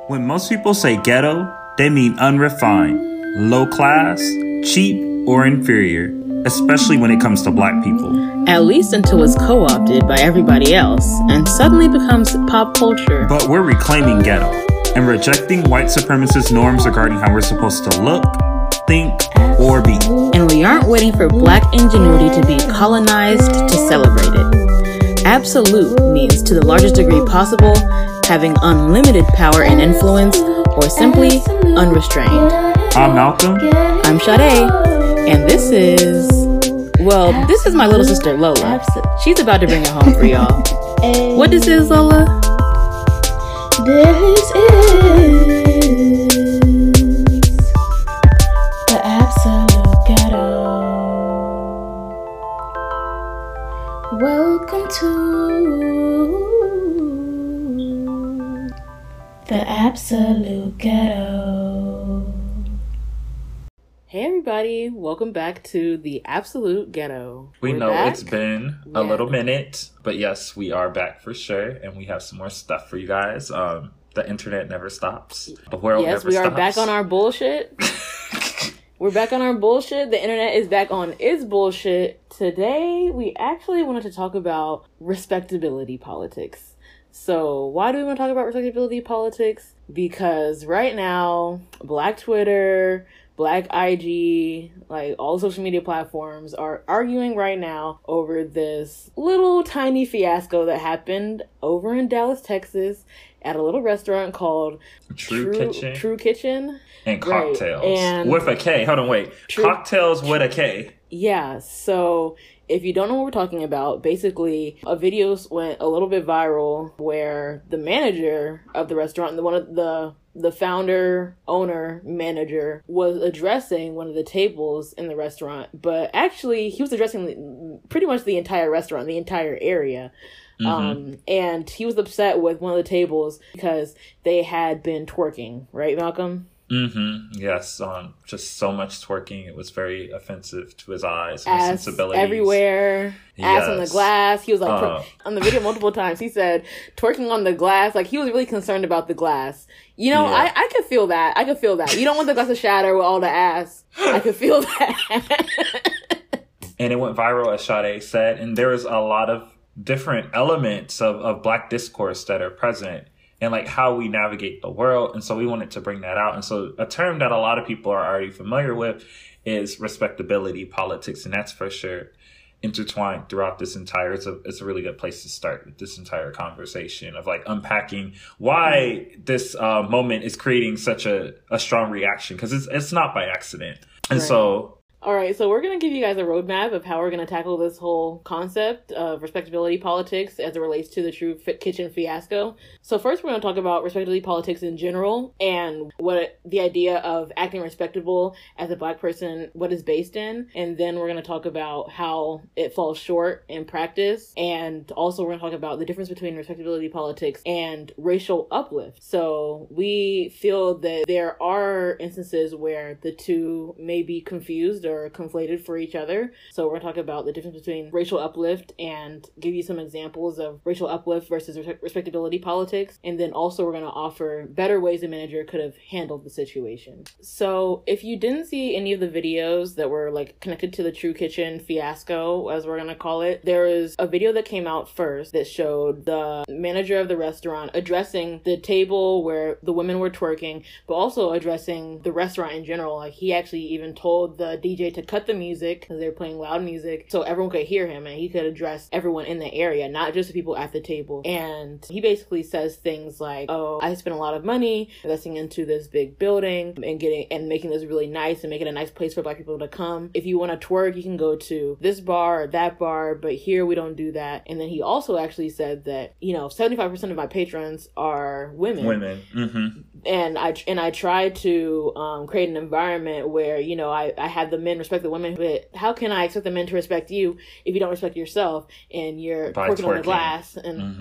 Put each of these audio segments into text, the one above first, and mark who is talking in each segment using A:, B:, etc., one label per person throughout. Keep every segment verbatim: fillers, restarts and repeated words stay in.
A: When most people say ghetto, they mean unrefined, low class, cheap, or inferior, especially when it comes to black people.
B: At least until it's co-opted by everybody else and suddenly becomes pop culture.
A: But we're reclaiming ghetto and rejecting white supremacist norms regarding how we're supposed to look, think, or be.
B: And we aren't waiting for black ingenuity to be colonized to celebrate it. Absolute means to the largest degree possible, having unlimited power and influence, or simply unrestrained.
A: I'm Malcolm.
B: I'm Sade. And this is, well, this is my little sister Lola. She's about to bring it home for y'all. What this is, Lola?
C: This is the Absolute Ghetto. Welcome to the Absolute Ghetto.
B: Hey everybody, welcome back to the Absolute Ghetto.
A: We
B: We're
A: know
B: back.
A: it's been a
B: Yeah.
A: little minute, but yes, we are back for sure, and we have some more stuff for you guys. Um, the internet never stops. The world
B: Yes,
A: never
B: we are
A: stops.
B: back on our bullshit. We're back on our bullshit. The internet is back on its bullshit. Today, we actually wanted to talk about respectability politics. So, why do we want to talk about respectability politics? Because right now, Black Twitter, Black I G, like all social media platforms are arguing right now over this little tiny fiasco that happened over in Dallas, Texas at a little restaurant called
A: True Kitchen.
B: True Kitchen.
A: And
B: Right,
A: cocktails.
B: and-
A: with a K. Hold on, wait.
B: True-
A: Cocktails with a K.
B: Yeah, so if you don't know what we're talking about, basically a video went a little bit viral where the manager of the restaurant, the one of the the founder, owner, manager was addressing one of the tables in the restaurant, but actually he was addressing the, pretty much the entire restaurant, the entire area.
A: Mm-hmm.
B: Um, and he was upset with one of the tables because they had been twerking, right, Malcolm?
A: Mm-hmm. Yes. Um, just so much twerking. It was very offensive to his eyes and his
B: Ass
A: sensibilities.
B: everywhere, ass on the
A: Yes.
B: glass. He was like,
A: Uh.
B: twer- on the video multiple times, he said, twerking on the glass. Like, he was really concerned about the glass. You know,
A: Yeah.
B: I, I could feel that. I could feel that. You don't want the glass to shatter with all the ass. I could feel that.
A: And it went viral, as Sade said, and there was a lot of different elements of, of Black discourse that are present and like how we navigate the world. And so we wanted to bring that out. And so a term that a lot of people are already familiar with is respectability politics. And that's for sure intertwined throughout this entire, it's a, it's a really good place to start with this entire conversation of like unpacking why this uh, moment is creating such a, a strong reaction. Because it's, it's not by accident. And
B: Right.
A: so
B: All right, so we're going to give you guys a roadmap of how we're going to tackle this whole concept of respectability politics as it relates to the True Fit Kitchen fiasco. So first, we're going to talk about respectability politics in general and what the idea of acting respectable as a Black person, what is based in. And then we're going to talk about how it falls short in practice. And also, we're going to talk about the difference between respectability politics and racial uplift. So we feel that there are instances where the two may be confused or conflated for each other. So we're going to talk about the difference between racial uplift and give you some examples of racial uplift versus res- respectability politics. And then also we're going to offer better ways a manager could have handled the situation. So if you didn't see any of the videos that were like connected to the True Kitchen fiasco, as we're going to call it, there is a video that came out first that showed the manager of the restaurant addressing the table where the women were twerking, but also addressing the restaurant in general. Like, he actually even told the D J to cut the music because they were playing loud music so everyone could hear him and he could address everyone in the area, not just the people at the table. And he basically says things like, oh, I spent a lot of money investing into this big building and getting and making this really nice and making a nice place for Black people to come. If you want to twerk, you can go to this bar or that bar, but here we don't do that. And then he also actually said that, you know, seventy-five percent of my patrons are women.
A: women. Mm-hmm.
B: And I and I try to um, create an environment where, you know, I, I have the men respect the women, but how can I expect the men to respect you if you don't respect yourself and you're
A: By
B: twerking on the
A: twerking.
B: glass? And
A: Mm-hmm.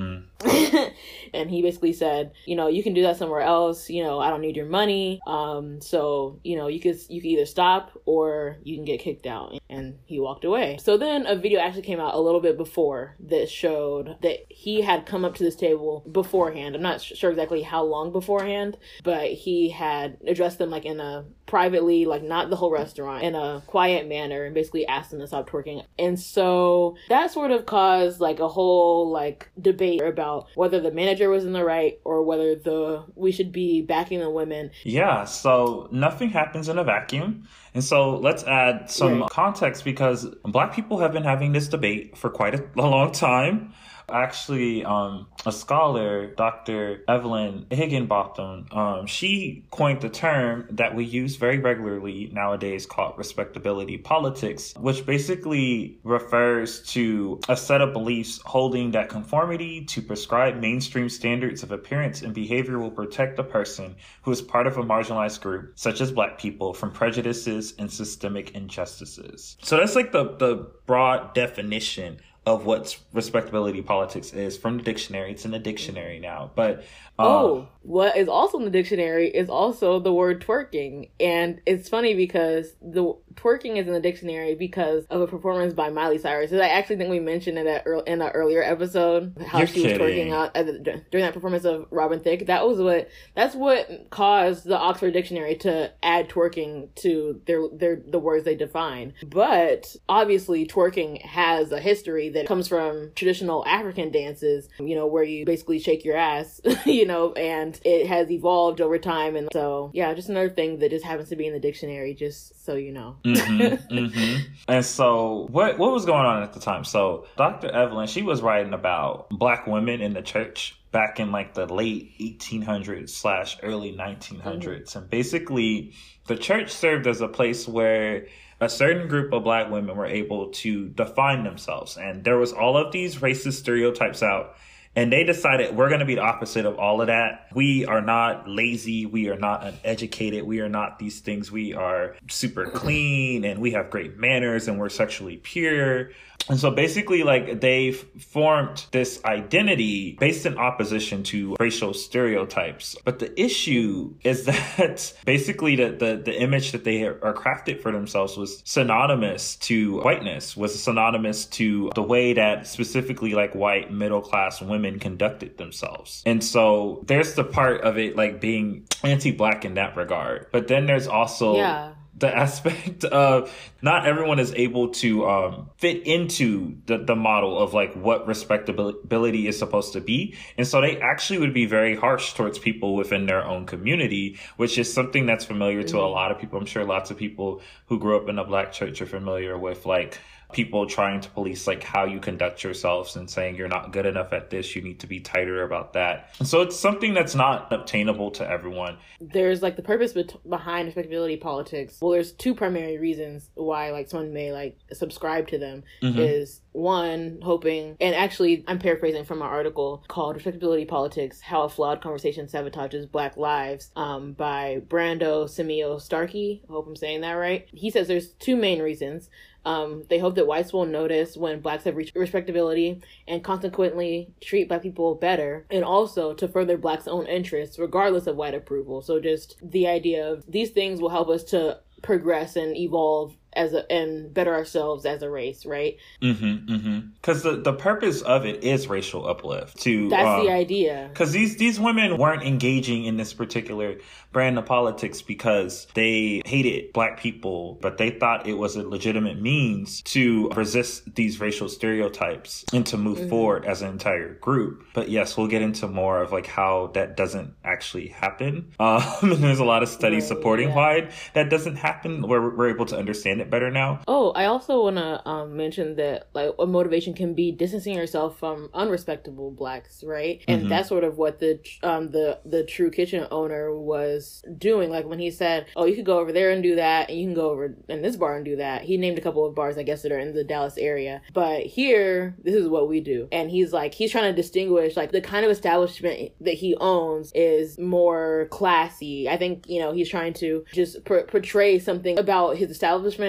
B: And he basically said, you know, you can do that somewhere else. You know, I don't need your money. Um, so, you know, you could, you can either stop or you can get kicked out. And he walked away. So then a video actually came out a little bit before that showed that he had come up to this table beforehand. I'm not sure exactly how long beforehand, but he had addressed them like in a privately, like not the whole restaurant, in a quiet manner, and basically asked them to stop twerking. And so that sort of caused like a whole like debate about whether the manager was in the right or whether the we should be backing the women.
A: Yeah, so nothing happens in a vacuum. And so let's add some right. context, because Black people have been having this debate for quite a, a long time. Actually, um, a scholar, Doctor Evelyn Higginbotham, um, she coined the term that we use very regularly nowadays called respectability politics, which basically refers to a set of beliefs holding that conformity to prescribed mainstream standards of appearance and behavior will protect a person who is part of a marginalized group, such as Black people, from prejudices and systemic injustices. So that's like the, the broad definition of what respectability politics is from the dictionary. It's in the dictionary now. But um,
B: oh, what is also in the dictionary is also the word twerking. And it's funny because the twerking is in the dictionary because of a performance by Miley Cyrus. I actually think we mentioned in that in an earlier episode how
A: You're
B: she
A: kidding.
B: was twerking out at the, during that performance of Robin Thicke. That was what that's what caused the Oxford Dictionary to add twerking to their their the words they define. But obviously, twerking has a history that comes from traditional African dances, you know, where you basically shake your ass, you know, and it has evolved over time. And so, yeah, just another thing that just happens to be in the dictionary, just so you know.
A: mm-hmm, mm-hmm. And so what what was going on at the time? So Doctor Evelyn, she was writing about Black women in the church back in like the late eighteen hundreds slash early nineteen hundreds. Mm-hmm. And basically the church served as a place where a certain group of Black women were able to define themselves. And there was all of these racist stereotypes out. And they decided we're going to be the opposite of all of that. We are not lazy. We are not uneducated. We are not these things. We are super clean and we have great manners and we're sexually pure. And so basically, like, they've formed this identity based in opposition to racial stereotypes. But the issue is that basically the, the, the image that they are crafted for themselves was synonymous to whiteness, was synonymous to the way that specifically like white middle class women conducted themselves. And so there's the part of it like being anti-Black in that regard. But then there's also
B: yeah.
A: the aspect of not everyone is able to um, fit into the, the model of like what respectability is supposed to be. And so they actually would be very harsh towards people within their own community, which is something that's familiar to a lot of people. I'm sure lots of people who grew up in a Black church are familiar with like people trying to police like how you conduct yourselves and saying you're not good enough at this, you need to be tighter about that. And so it's something that's not obtainable to everyone.
B: There's like the purpose be- behind respectability politics. Well, there's two primary reasons why like someone may like subscribe to them. Mm-hmm. Is one, hoping, and actually I'm paraphrasing from an article called Respectability Politics, How a Flawed Conversation Sabotages Black Lives, um, by Brando Simeo Starkey. I hope I'm saying that right. He says there's two main reasons. Um, they hope that whites will notice when Blacks have reached respectability and consequently treat Black people better, and also to further Blacks' own interests regardless of white approval. So just the idea of these things will help us to progress and evolve as a, and better ourselves as a race, right?
A: Mm-hmm, mm-hmm. Because the, the purpose of it is racial uplift. To
B: That's
A: um,
B: the idea.
A: Because these, these women weren't engaging in this particular brand of politics because they hated Black people, but they thought it was a legitimate means to resist these racial stereotypes and to move mm-hmm. forward as an entire group. But yes, we'll get into more of like how that doesn't actually happen. Um, and there's a lot of studies right, supporting yeah. why that doesn't happen, where we're able to understand it better now.
B: Oh, I also want to um, mention that like a motivation can be distancing yourself from unrespectable Blacks, right? And mm-hmm. that's sort of what the um the the True Kitchen owner was doing. Like when he said, "Oh, you could go over there and do that, and you can go over in this bar and do that." He named a couple of bars, I guess, that are in the Dallas area. But here, this is what we do. And he's like, he's trying to distinguish like the kind of establishment that he owns is more classy. I think, you know, he's trying to just per- portray something about his establishment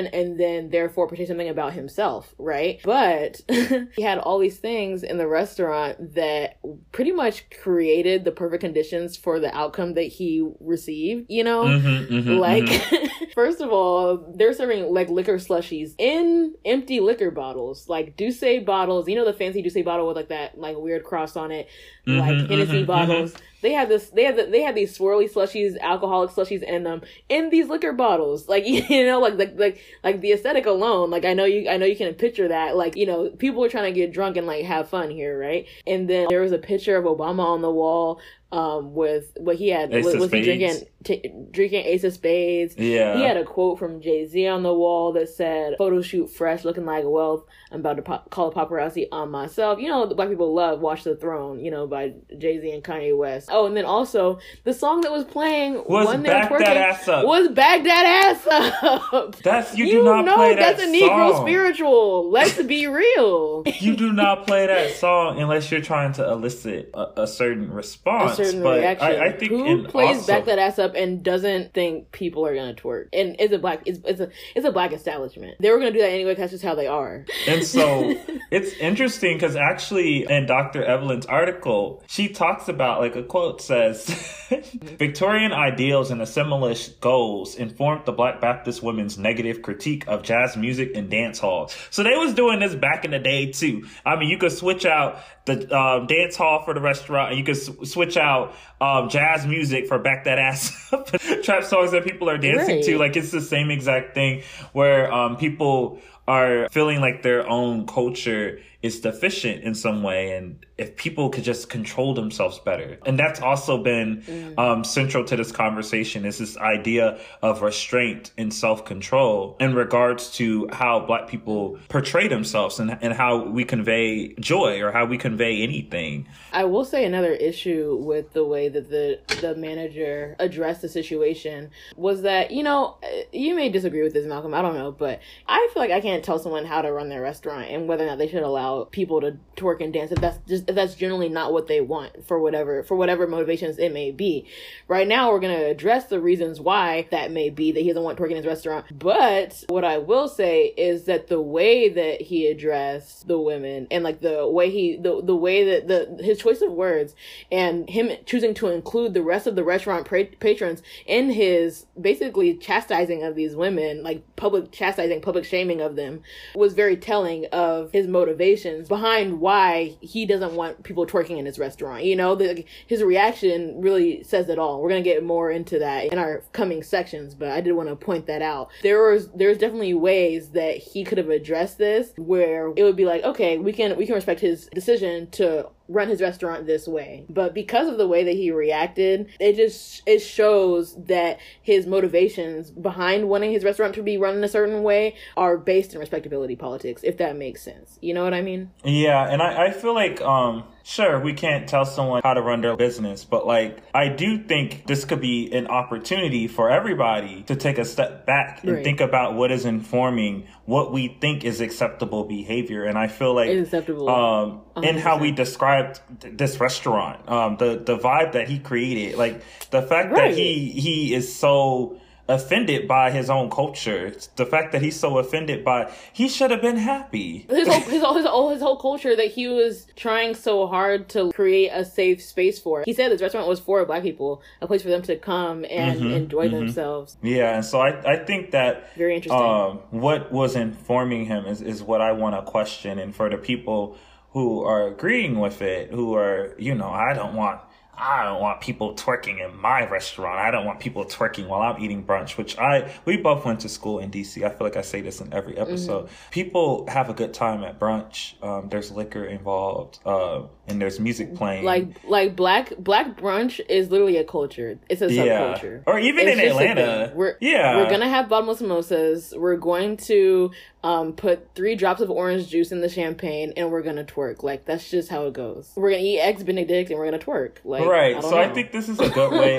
B: man and then therefore portray something about himself, right? But he had all these things in the restaurant that pretty much created the perfect conditions for the outcome that he received, you know?
A: Mm-hmm, mm-hmm,
B: like,
A: mm-hmm.
B: First of all, they're serving like liquor slushies in empty liquor bottles, like Douce bottles, you know, the fancy Douce bottle with like that like weird cross on it,
A: mm-hmm,
B: like Hennessy
A: mm-hmm,
B: bottles.
A: Mm-hmm.
B: They had this. They had. The, they had these swirly slushies, alcoholic slushies in them, in these liquor bottles. Like you know, like like like like the aesthetic alone. Like I know you. I know you can picture that. Like you know, people are trying to get drunk and like have fun here, right? And then there was a picture of Obama on the wall. Um, with what he had,
A: Ace
B: was,
A: of
B: was he
A: Spades.
B: drinking t- drinking Ace of Spades?
A: Yeah,
B: he had a quote from Jay-Z on the wall that said, "Photo shoot fresh, looking like wealth. I'm about to pop- call a paparazzi on myself." You know, the black people love "Watch the Throne," you know, by Jay-Z and Kanye West. Oh, and then also the song that was playing
A: was
B: when they were
A: Back
B: twerking
A: That Ass Up.
B: was "Back That Ass Up."
A: That's you,
B: you
A: do not
B: know
A: play that
B: that's a Negro
A: song.
B: spiritual. Let's be real.
A: You do not play that song unless you're trying to elicit a, a certain response.
B: A certain
A: but
B: reaction.
A: I, I think
B: who
A: in
B: plays
A: also,
B: "Back That Ass Up" and doesn't think people are gonna twerk? And it's a black, it's, it's a it's a black establishment. They were gonna do that anyway. 'Cause that's just how they are.
A: And so it's interesting because actually in Doctor Evelyn's article, she talks about, like, a quote says, Victorian ideals and assimilist goals informed the Black Baptist women's negative critique of jazz music and dance halls. So they was doing this back in the day too. I mean, you could switch out the um, dance hall for the restaurant, and you could s- switch out um, jazz music for Back That Ass Up. Trap songs that people are dancing
B: Right.
A: to. Like, it's the same exact thing where um, people are feeling like their own culture is deficient in some way, and if people could just control themselves better. And that's also been mm. um, central to this conversation, is this idea of restraint and self-control in regards to how Black people portray themselves and, and how we convey joy or how we convey anything.
B: I will say another issue with the way that the the manager addressed the situation was that, you know, you may disagree with this, Malcolm, I don't know, but I feel like I can't tell someone how to run their restaurant and whether or not they should allow people to twerk and dance if that's just if that's generally not what they want for whatever for whatever motivations it may be. Right now we're going to address the reasons why that may be, that he doesn't want twerking in his restaurant. But what I will say is that the way that he addressed the women and like the way he the the way that the his choice of words and him choosing to include the rest of the restaurant pra- patrons in his basically chastising of these women, like public chastising, public shaming of them, was very telling of his motivations behind why he doesn't want people twerking in his restaurant. You know, the, his reaction really says it all. We're going to get more into that in our coming sections, but I did want to point that out. There was there's definitely ways that he could have addressed this where it would be like, okay, we can we can respect his decision to run his restaurant this way. But because of the way that he reacted, it just it shows that his motivations behind wanting his restaurant to be run in a certain way are based in respectability politics, if that makes sense. You know what I mean?
A: Yeah, and I, I feel like, um, sure, we can't tell someone how to run their business, but like, I do think this could be an opportunity for everybody to take a step back and
B: Right.
A: think about what is informing what we think is acceptable behavior. And I feel like,
B: It's acceptable.
A: um, in
B: one hundred
A: how we
B: percent.
A: described th- this restaurant, um, the, the vibe that he created, like the fact
B: Right.
A: that he, he is so offended by his own culture, the fact that he's so offended by, he should have been happy.
B: His whole, his, whole, his, whole, his whole culture that he was trying so hard to create a safe space for. He said this restaurant was for Black people, a place for them to come and
A: Mhm,
B: enjoy
A: mhm.
B: themselves.
A: Yeah, and so I, I think that
B: Very interesting.
A: um, what was informing him is, is what I want to question. And for the people who are agreeing with it, who are, you know, I don't want I don't want people twerking in my restaurant. I don't want people twerking while I'm eating brunch, which I, we both went to school in D C. I feel like I say this in every episode. Mm-hmm. People have a good time at brunch. Um, there's liquor involved, uh, and there's music playing.
B: Like, like black, black brunch is literally a culture. It's a
A: yeah.
B: subculture.
A: Or even
B: It's
A: in
B: just a
A: Atlanta.
B: thing. We're,
A: yeah.
B: We're gonna have bottomless mimosas. We're going to, um, put three drops of orange juice in the champagne and we're gonna twerk. Like, that's just how it goes. We're gonna eat eggs Benedict and we're gonna twerk. Like,
A: Right.
B: I
A: so
B: know.
A: I think this is a good way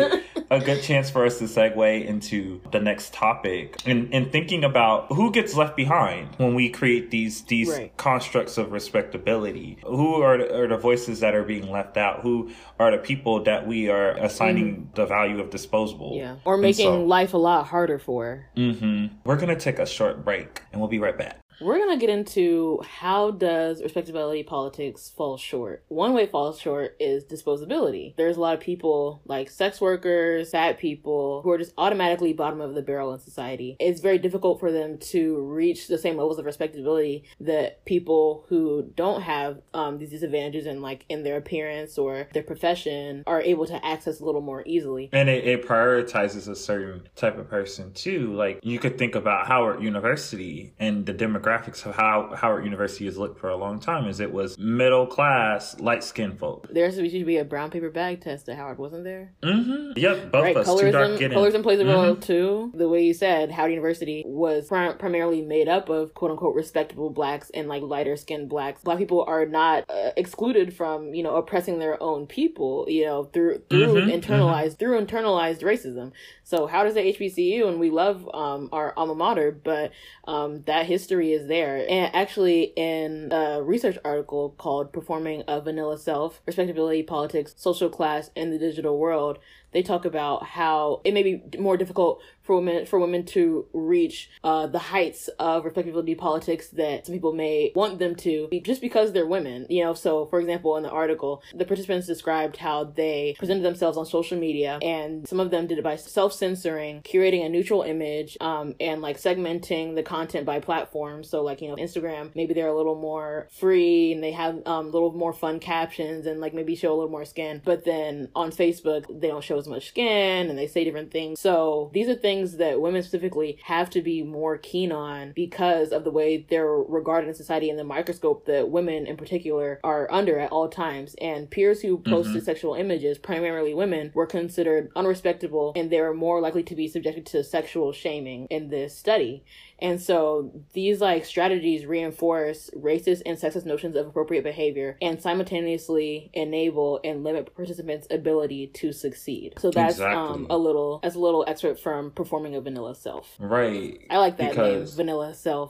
A: a good chance for us to segue into the next topic and, and thinking about who gets left behind when we create these these
B: Right.
A: constructs of respectability. Who are the, are the voices that are being left out? Who are the people that we are assigning the value of disposable?
B: Yeah. Or
A: And
B: making
A: so-
B: life a lot harder for.
A: Mhm. We're going to take a short break and we'll be right back.
B: We're going to get into how does respectability politics fall short. One way it falls short is disposability. There's a lot of people like sex workers, fat people who are just automatically bottom of the barrel in society. It's very difficult for them to reach the same levels of respectability that people who don't have um, these disadvantages in like in their appearance or their profession are able to access a little more easily.
A: And it, it prioritizes a certain type of person too. Like you could think about Howard University and the demographics of how Howard University has looked for a long time is it was middle class, light skinned folk.
B: There used to be a brown paper bag test at Howard, wasn't there?
A: Mm-hmm. Yep, both
B: Right,
A: of us. Too dark
B: colorism,
A: getting.
B: colorism plays a role
A: Mhm.
B: too. The way you said, Howard University was prim- primarily made up of quote unquote respectable blacks and like lighter skinned blacks. Black people are not uh, excluded from, you know, oppressing their own people, you know, through through
A: Mhm,
B: internalized through internalized racism. So how does the H B C U, and we love um, our alma mater, but um, that history is there. And actually, in a research article called "Performing a Vanilla Self: Respectability, Politics, Social Class, in the Digital World," they talk about how it may be more difficult for women for women to reach uh, the heights of respectability politics that some people may want them to, just because they're women. You know, so for example, in the article, the participants described how they presented themselves on social media, and some of them did it by self-censoring, curating a neutral image, um, and like segmenting the content by platform. So like, you know, Instagram, maybe they're a little more free and they have um, a little more fun captions and like maybe show a little more skin. But then on Facebook, they don't show as much skin and they say different things. So these are things that women specifically have to be more keen on because of the way they're regarded in society and the microscope that women in particular are under at all times. And peers who posted
A: Mhm.
B: sexual images, primarily women, were considered unrespectable and they were more likely to be subjected to sexual shaming in this study. And so these like strategies reinforce racist and sexist notions of appropriate behavior and simultaneously enable and limit participants' ability to succeed. So that's
A: Exactly.
B: um a little that's a little excerpt from Performing a Vanilla Self.
A: Right.
B: I like that
A: Because-
B: name, Vanilla Self.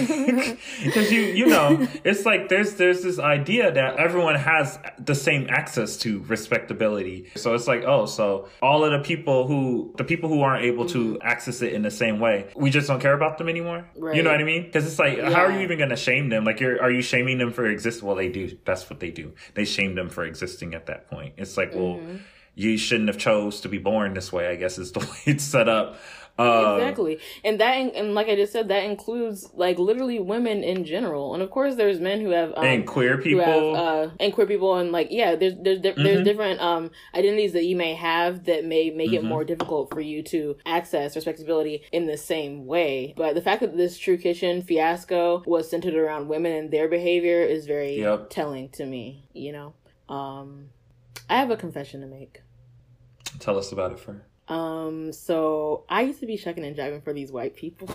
A: Because you you know it's like there's there's this idea that everyone has the same access to respectability, so it's like, oh, so all of the people who the people who aren't able to access it in the same way, we just don't care about them anymore.
B: Right.
A: You know what I mean? Because it's like, how are you
B: Yeah.
A: even going to shame them? Like, you're are you shaming them for existing? Well, they do. That's what they do. They shame them for existing at that point. It's like, well,
B: Mm-hmm.
A: you shouldn't have chose to be born this way, I guess is the way it's set up. Uh,
B: Exactly. And that, and like I just said, that includes like literally women in general. And of course there's men who have, um,
A: and queer
B: who
A: people.
B: have, uh, and queer people, and like, yeah, there's, there's, di- there's
A: Mhm.
B: different, um, identities that you may have that may make it
A: Mhm.
B: more difficult for you to access respectability in the same way. But the fact that this True Kitchen fiasco was centered around women and their behavior is very
A: Yep.
B: telling to me, you know? Um, I have a confession to make.
A: Tell us about it, Fern.
B: Um, so I used to be shucking and jiving for these white people.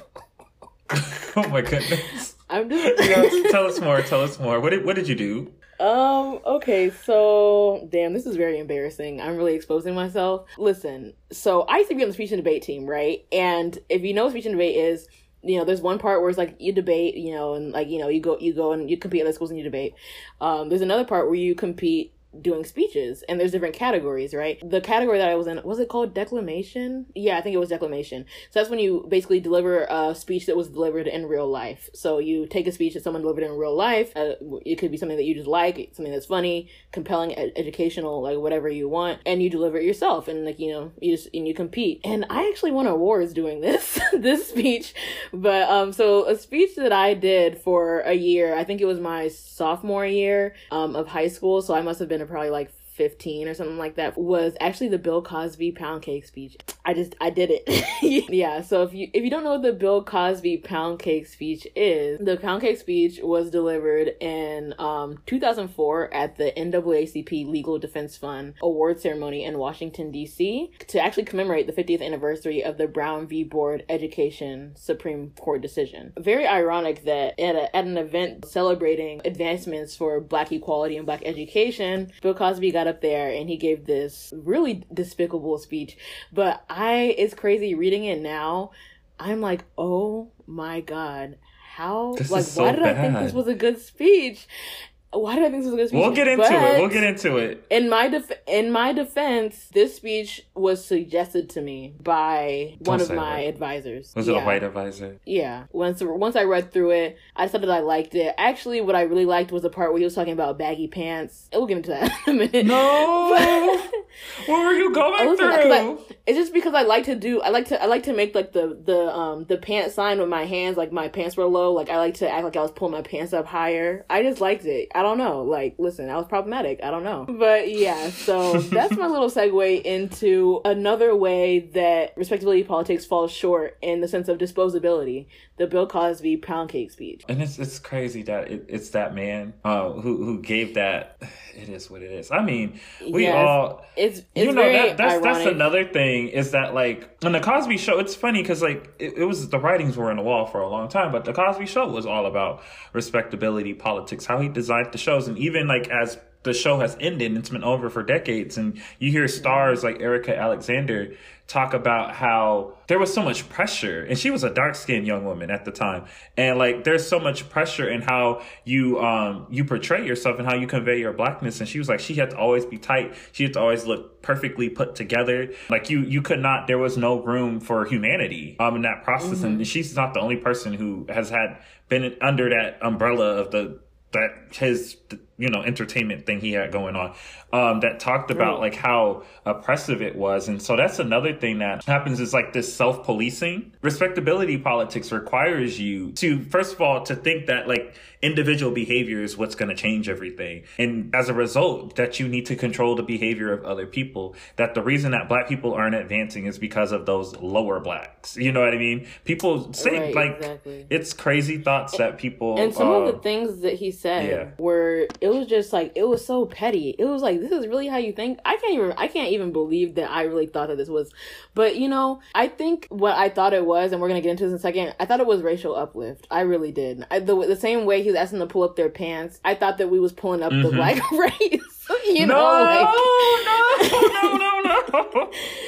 A: Oh my goodness.
B: I'm just
A: Yes, tell us more. Tell us more. What did what did you do?
B: Um, okay, so damn, this is very embarrassing. I'm really exposing myself. Listen, so I used to be on the speech and debate team, right? And if you know what speech and debate is, you know, there's one part where it's like you debate, you know, and like, you know, you go you go and you compete at the schools and you debate. Um, there's another part where you compete doing speeches, and there's different categories, right? The category that I was in, was it called declamation? Yeah, I think it was declamation. So that's when you basically deliver a speech that was delivered in real life. So you take a speech that someone delivered in real life. Uh, it could be something that you just like, something that's funny, compelling, ed- educational, like whatever you want, and you deliver it yourself, and like, you know, you just and you compete. And I actually won awards doing this this speech. But um, so a speech that I did for a year, I think it was my sophomore year um of high school, so I must have been probably like fifteen or something like that, was actually the Bill Cosby pound cake speech. I just, I did it. Yeah, so if you if you don't know what the Bill Cosby pound cake speech is, the pound cake speech was delivered in um, two thousand four at the N double A C P Legal Defense Fund award ceremony in Washington, D C to actually commemorate the fiftieth anniversary of the Brown v. Board Education Supreme Court decision. Very ironic that at, a, at an event celebrating advancements for Black equality and Black education, Bill Cosby got up there and he gave this really despicable speech. But I, it's crazy reading it now. I'm like, oh my God, how,
A: This
B: like,
A: is so
B: why did I think
A: bad.
B: this was a good speech? Why did I think this was a good speech?
A: We'll get into
B: But
A: it. We'll get into it.
B: In my def- in my defense, this speech was suggested to me by one
A: Don't
B: of
A: say
B: my
A: that.
B: advisors.
A: Was
B: yeah.
A: it a white advisor?
B: Yeah. Once once I read through it, I decided I liked it. Actually, what I really liked was the part where he was talking about baggy pants. We'll get into that in a minute.
A: No. What were you
B: I
A: going
B: was- 'cause
A: through?
B: I- it's just because I like to do. I like to. I like to make like the the um the pants sign with my hands. Like my pants were low. Like I like to act like I was pulling my pants up higher. I just liked it. I don't know. Like listen, I was problematic. I don't know. But yeah. So that's my little segue into another way that respectability politics falls short in the sense of disposability. The Bill Cosby pound cake speech.
A: And it's it's crazy that it, it's that man uh, who who gave that. It is what it is. I mean, we
B: Yes.
A: all.
B: It's it's
A: You know,
B: very
A: that, that's
B: ironic.
A: that's another thing is that, like, on the Cosby Show, it's funny because, like, it, it was the writings were on the wall for a long time, but the Cosby Show was all about respectability politics, how he designed the shows, and even like as the show has ended, and it's been over for decades, and you hear stars like Erica Alexander talk about how there was so much pressure, and she was a dark-skinned young woman at the time, and like there's so much pressure in how you um you portray yourself and how you convey your blackness, and she was like she had to always be tight, she had to always look perfectly put together, like you you could not, there was no room for humanity um in that process. Mm-hmm. And she's not the only person who has had been under that umbrella of the that his you know entertainment thing he had going on, um that talked about like how oppressive it was. And so that's another thing that happens is like this self-policing. Respectability politics requires you to, first of all, to think that like individual behavior is what's going to change everything, and as a result that you need to control the behavior of other people, that the reason that Black people aren't advancing is because of those lower Blacks, you know what I mean? People say
B: Right,
A: like
B: exactly.
A: it's crazy thoughts that people
B: And some
A: uh,
B: of the things that he said
A: yeah.
B: were, it was just like, it was so petty. It was like, this is really how you think? I can't even, I can't even believe that I really thought that this was, but you know, I think what I thought it was, and we're going to get into this in a second, I thought it was racial uplift. I really did. I, the, the same way he was asking them to pull up their pants, I thought that we was pulling up
A: Mm-hmm.
B: the Black race. You
A: no,
B: know, like,
A: no, no, no, no.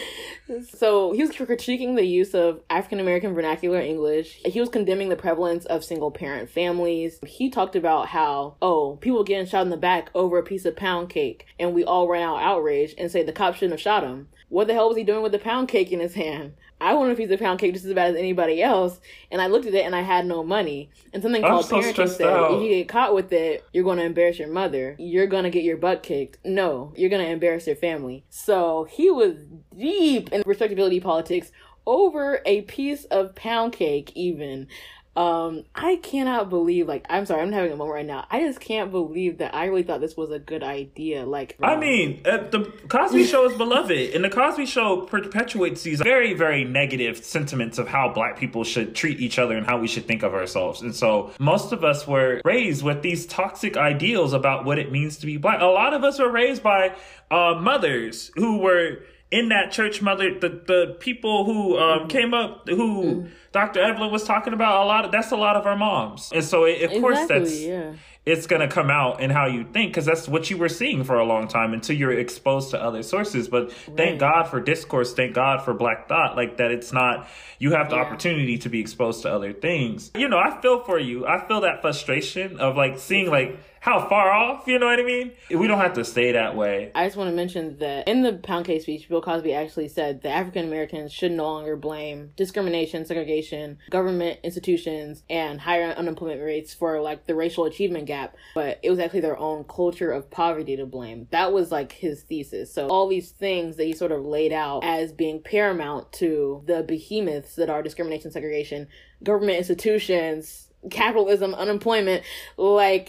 B: So he was critiquing the use of African American vernacular English. He was condemning the prevalence of single parent families. He talked about how, oh, people getting shot in the back over a piece of pound cake, and we all ran out outraged and say the cop shouldn't have shot him. What the hell was he doing with the pound cake in his hand? I want a piece of pound cake just as bad as anybody else, and I looked at it and I had no money. And something
A: I'm
B: called
A: so
B: parenting
A: stressed
B: said,
A: out.
B: if you get caught with it, you're going to embarrass your mother. You're going to get your butt kicked. No, you're going to embarrass your family. So he was deep in respectability politics over a piece of pound cake even. Um, I cannot believe, like, I'm sorry, I'm having a moment right now. I just can't believe that I really thought this was a good idea. Like,
A: I mean, uh, the Cosby Show is beloved, and the Cosby Show perpetuates these very, very negative sentiments of how Black people should treat each other and how we should think of ourselves. And so most of us were raised with these toxic ideals about what it means to be Black. A lot of us were raised by uh, mothers who were in that church mother, the, the people who um, mm-hmm. came up, who mm-hmm. Doctor Evelyn was talking about, a lot of, that's a lot of our moms. And so, it, of
B: exactly,
A: course, that's,
B: yeah.
A: it's going to come out in how you think, because that's what you were seeing for a long time until you're exposed to other sources. But right. thank God for discourse. Thank God for Black thought, like that it's not, you have the yeah. opportunity to be exposed to other things. You know, I feel for you. I feel that frustration of like seeing like, how far off, you know what I mean? We don't have to stay that way.
B: I just want to mention that in the pound cake speech, Bill Cosby actually said that African Americans should no longer blame discrimination, segregation, government institutions, and higher unemployment rates for like the racial achievement gap, but it was actually their own culture of poverty to blame. That was like his thesis. So all these things that he sort of laid out as being paramount to the behemoths that are discrimination, segregation, government institutions, capitalism, unemployment, like...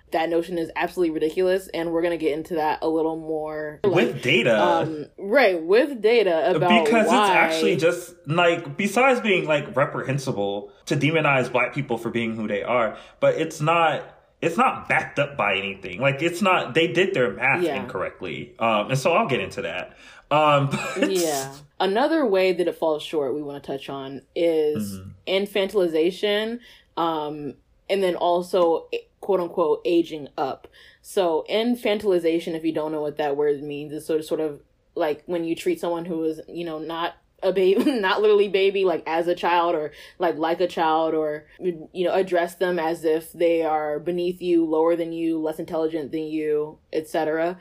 B: that notion is absolutely ridiculous, and we're going to get into that a little more. Like,
A: with data.
B: Um, right, with data about
A: Because
B: why...
A: it's actually just, like, besides being, like, reprehensible to demonize black people for being who they are, but it's not... It's not backed up by anything. Like, it's not, they did their math yeah. incorrectly. Um, and so I'll get into that. Um, but...
B: Yeah. Another way that it falls short we want to touch on is mm-hmm. infantilization, um, and then also, quote unquote, aging up. So infantilization, if you don't know what that word means, is sort of, sort of like when you treat someone who is, you know, not a baby, not literally baby, like as a child, or like like a child, or, you know, address them as if they are beneath you, lower than you, less intelligent than you, et cetera.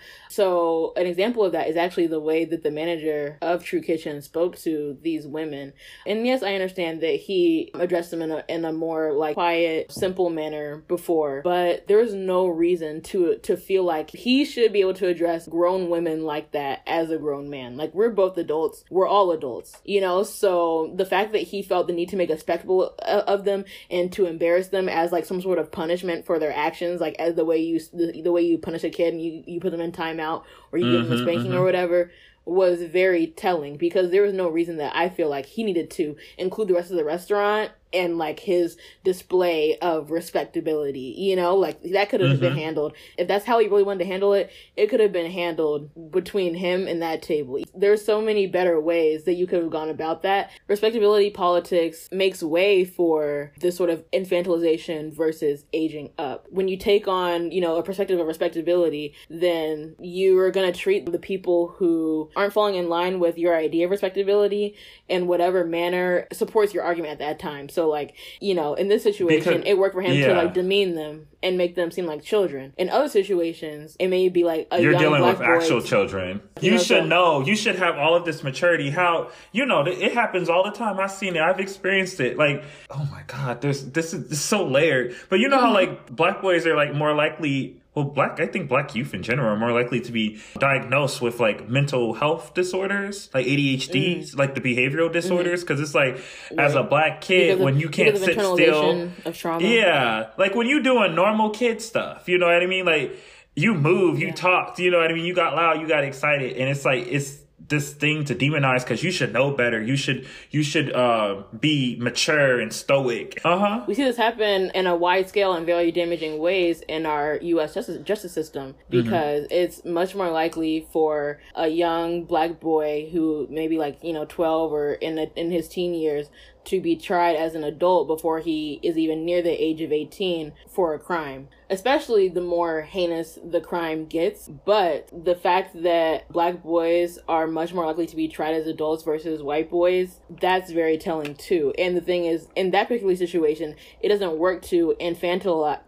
B: So an example of that is actually the way that the manager of True Kitchen spoke to these women. And yes, I understand that he addressed them in a in a more like quiet, simple manner before, but there's no reason to to feel like he should be able to address grown women like that as a grown man. Like, we're both adults, we're all adults. You know, so the fact that he felt the need to make a spectacle of them and to embarrass them as like some sort of punishment for their actions, like as the way you the, the way you punish a kid and you, you put them in timeout or you mm-hmm, give them a spanking mm-hmm. or whatever, was very telling, because there was no reason that I feel like he needed to include the rest of the restaurant and like his display of respectability, you know, like that could have mm-hmm. been handled. If that's how he really wanted to handle it, it could have been handled between him and that table. There's so many better ways that you could have gone about that. Respectability politics makes way for this sort of infantilization versus aging up. When you take on, you know, a perspective of respectability, then you are going to treat the people who aren't falling in line with your idea of respectability in whatever manner supports your argument at that time. So, like, you know, in this situation, because, it worked for him yeah. to, like, demean them and make them seem like children. In other situations, it may be like a
A: You're
B: young
A: dealing
B: black
A: with
B: boy.
A: actual children. You,
B: You know,
A: should
B: so-
A: know. You should have all of this maturity. How, you know, it happens all the time. I've seen it. I've experienced it. Like, oh my God, there's this is, this is so layered. But you know how, like, black boys are, like, more likely... Well, black, I think black youth in general are more likely to be diagnosed with like mental health disorders, like A D H Ds, mm. like the behavioral disorders. Cause it's like, right. as a black kid,
B: because
A: when
B: of,
A: you can't sit still,
B: of trauma.
A: yeah, like when you doing normal kid stuff, you know what I mean? Like you move, you yeah. talk, you know what I mean? You got loud, you got excited. And it's like, it's this thing to demonize because you should know better. You should, you should, uh, be mature and stoic. Uh-huh.
B: We see this happen in a wide scale and very damaging ways in our U S justice, justice system, because mm-hmm. it's much more likely for a young black boy who maybe like, you know, twelve or in a, in his teen years to be tried as an adult before he is even near the age of eighteen for a crime, especially the more heinous the crime gets. But the fact that black boys are much more likely to be tried as adults versus white boys, that's very telling too. And the thing is, in that particular situation, it doesn't work to infantilize,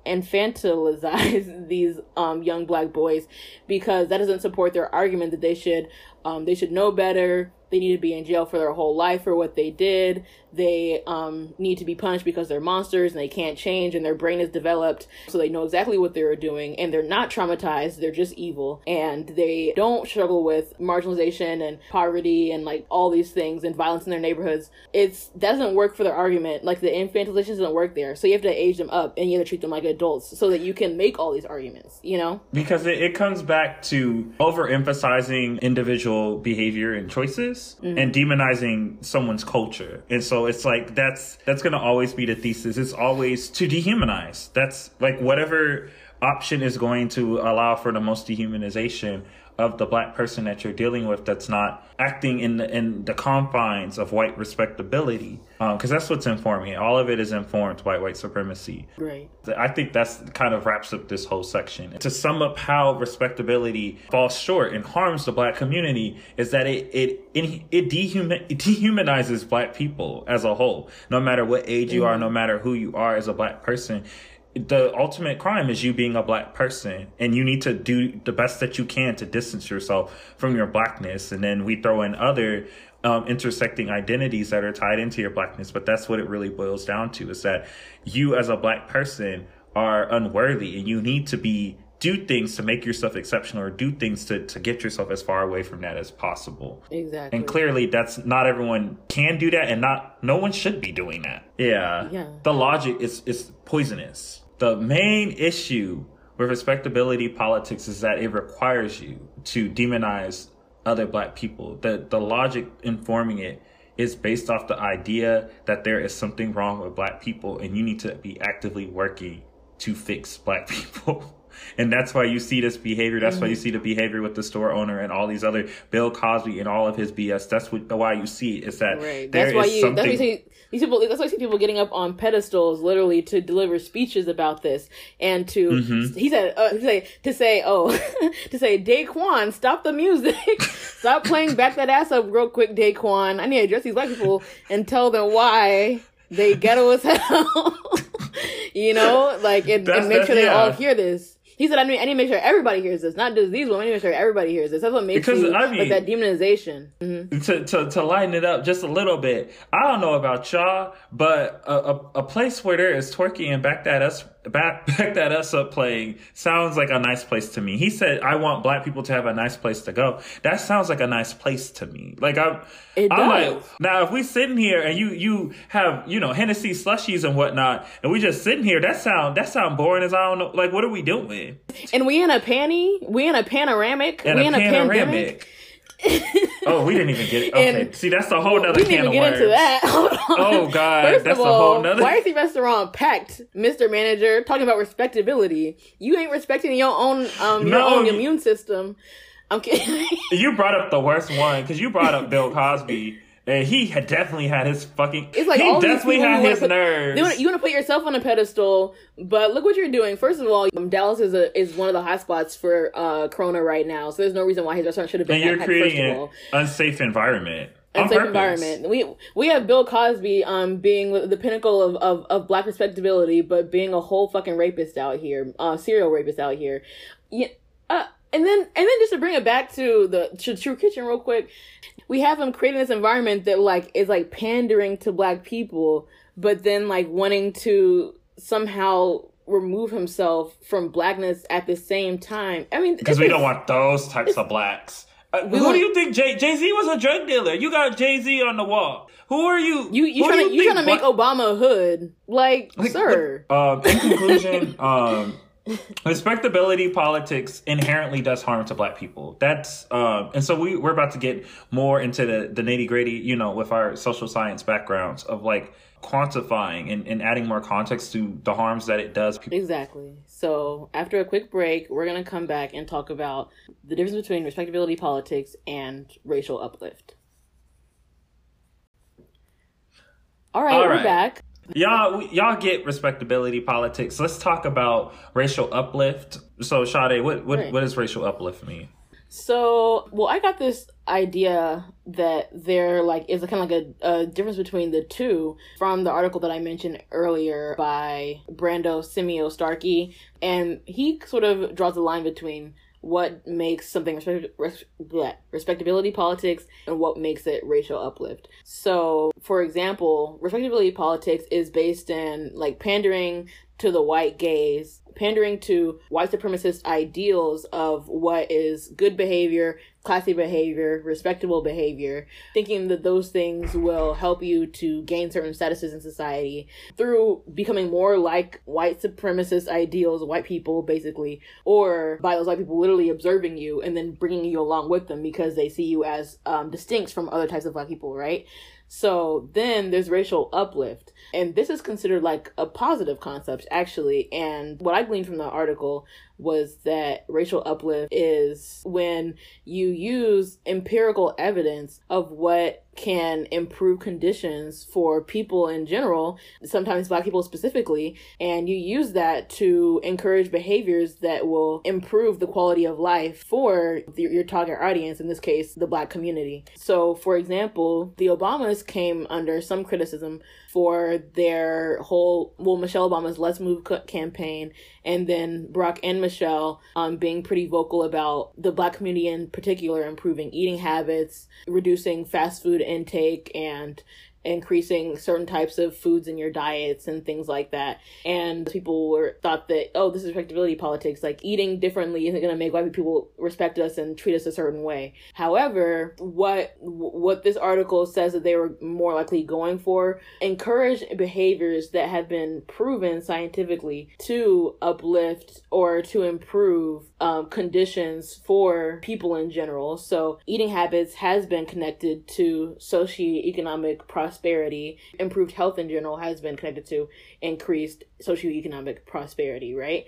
B: infantilize these um, young black boys, because that doesn't support their argument that they should um, they should know better. They need to be in jail for their whole life for what they did. They um, need to be punished because they're monsters and they can't change, and their brain is developed so they know exactly what they're doing, and they're not traumatized. They're just evil, and they don't struggle with marginalization and poverty and like all these things and violence in their neighborhoods. It's doesn't work for their argument. Like the infantilization doesn't work there. So you have to age them up and you have to treat them like adults so that you can make all these arguments, you know?
A: Because it, it comes back to overemphasizing individual behavior and choices. Mm-hmm. And demonizing someone's culture. And so it's like that's that's going to always be the thesis. It's always to dehumanize. That's like whatever option is going to allow for the most dehumanization of the black person that you're dealing with, that's not acting in the in the confines of white respectability, because um, that's what's informing it. All of it is informed by white supremacy.
B: Right.
A: I think that's kind of wraps up this whole section. To sum up how respectability falls short and harms the black community is that it it it, it, dehuman, it dehumanizes black people as a whole. No matter what age you mm-hmm. are, no matter who you are as a black person, the ultimate crime is you being a black person, and you need to do the best that you can to distance yourself from your blackness. And then we throw in other um, intersecting identities that are tied into your blackness. But that's what it really boils down to, is that you as a black person are unworthy, and you need to be do things to make yourself exceptional, or do things to, to get yourself as far away from that as possible.
B: Exactly.
A: And clearly that's not everyone can do that, and not no one should be doing that. Yeah.
B: Yeah.
A: The logic is, is poisonous. The main issue with respectability politics is that it requires you to demonize other Black people. The the logic informing it is based off the idea that there is something wrong with Black people and you need to be actively working to fix Black people. And that's why you see this behavior. That's mm-hmm. why you see the behavior with the store owner and all these other Bill Cosby and all of his B S. That's what, why you see it. Is that
B: right.
A: there
B: that's why
A: is
B: you,
A: something.
B: That's why you see these people. That's why you see people getting up on pedestals, literally, to deliver speeches about this and to mm-hmm. he said uh, to say to say oh to say Daquan, stop the music, stop playing Back That Ass Up real quick, Daquan. I need to address these Black people and tell them why they ghetto as hell. You know, like and, and make sure they yeah. all hear this. He said, I need, I need to make sure everybody hears this, not just these women. I need to make sure everybody hears this. That's what makes because, you, I mean, like that demonization. Mm-hmm.
A: To, to to lighten it up just a little bit, I don't know about y'all, but a, a, a place where there is twerking and back that us back, back that us up playing sounds like a nice place to me. He said, I want Black people to have a nice place to go. That sounds like a nice place to me. Like I'm,
B: it
A: I'm
B: does.
A: like, now if we sitting here and you you have, you know, Hennessy slushies and whatnot, and we just sitting here, that sound that sound boring as I don't know. Like, what are we doing?
B: And we in a panty, we in a panoramic,
A: and
B: we
A: a
B: in a
A: panoramic. Oh, we didn't even get it. Okay, and see, that's a whole nother
B: we didn't
A: can
B: even
A: of
B: get
A: worms.
B: into that. Hold on.
A: Oh God,
B: First
A: that's
B: of
A: a
B: all,
A: whole nother.
B: Why is the restaurant packed, Mister Manager? Talking about respectability, you ain't respecting your own um your
A: No,
B: own
A: you-
B: immune system. I'm kidding.
A: You brought up the worst one because you brought up Bill Cosby. And he had definitely had his fucking.
B: It's like
A: he
B: all
A: definitely
B: these
A: had his
B: put,
A: nerves.
B: You want, you want to put yourself on a pedestal, but look what you're doing. First of all, um, Dallas is a is one of the hotspots for uh, Corona right now, so there's no reason why his restaurant should have been.
A: And you're
B: that
A: creating
B: first of
A: an
B: all.
A: unsafe environment.
B: Unsafe environment. We we have Bill Cosby um being the pinnacle of, of, of Black respectability, but being a whole fucking rapist out here, uh, serial rapist out here. Yeah. Uh, And then, and then just to bring it back to the to True Kitchen real quick, we have him creating this environment that like is like pandering to Black people, but then like wanting to somehow remove himself from Blackness at the same time. I mean,
A: because we don't want those types of Blacks. Uh, who want, do you think Jay Jay Z was a drug dealer? You got Jay Z on the wall. Who are you?
B: You you trying to you trying to make Obama a hood? Like, like sir.
A: Um, in conclusion, um. respectability politics inherently does harm to Black people. That's um, and so we we're about to get more into the, the nitty gritty, you know, with our social science backgrounds of like quantifying and, and adding more context to the harms that it does.
B: Exactly. So after a quick break, we're gonna come back and talk about the difference between respectability politics and racial uplift. All right, All right. We're back.
A: Y'all, y'all get respectability politics. Let's talk about racial uplift. So, Sade, what what, right. what does racial uplift mean?
B: So, well, I got this idea that there like is a kind of like a, a difference between the two from the article that I mentioned earlier by Brando Simeo Starkey, and he sort of draws a line between what makes something respect, res, bleh, respectability politics and what makes it racial uplift. So, for example, respectability politics is based in like pandering to the white gaze, pandering to white supremacist ideals of what is good behavior, classy behavior, respectable behavior, thinking that those things will help you to gain certain statuses in society through becoming more like white supremacist ideals, white people basically, or by those white people literally observing you and then bringing you along with them because they see you as um, distinct from other types of Black people, right? So then there's racial uplift. And this is considered like a positive concept, actually. And what I gleaned from the article was that racial uplift is when you use empirical evidence of what can improve conditions for people in general, sometimes Black people specifically, and you use that to encourage behaviors that will improve the quality of life for the, your target audience, in this case, the Black community. So, for example, the Obamas came under some criticism for their whole, well, Michelle Obama's Let's Move campaign, and then Barack and Michelle um, being pretty vocal about the Black community in particular improving eating habits, reducing fast food intake, and increasing certain types of foods in your diets and things like that. And people were thought that, oh, this is respectability politics. Like, eating differently isn't going to make white people respect us and treat us a certain way. However, what what this article says that they were more likely going for, encourage behaviors that have been proven scientifically to uplift or to improve um, conditions for people in general. So eating habits has been connected to socioeconomic prosperity. Improved health in general has been connected to increased socioeconomic prosperity, right?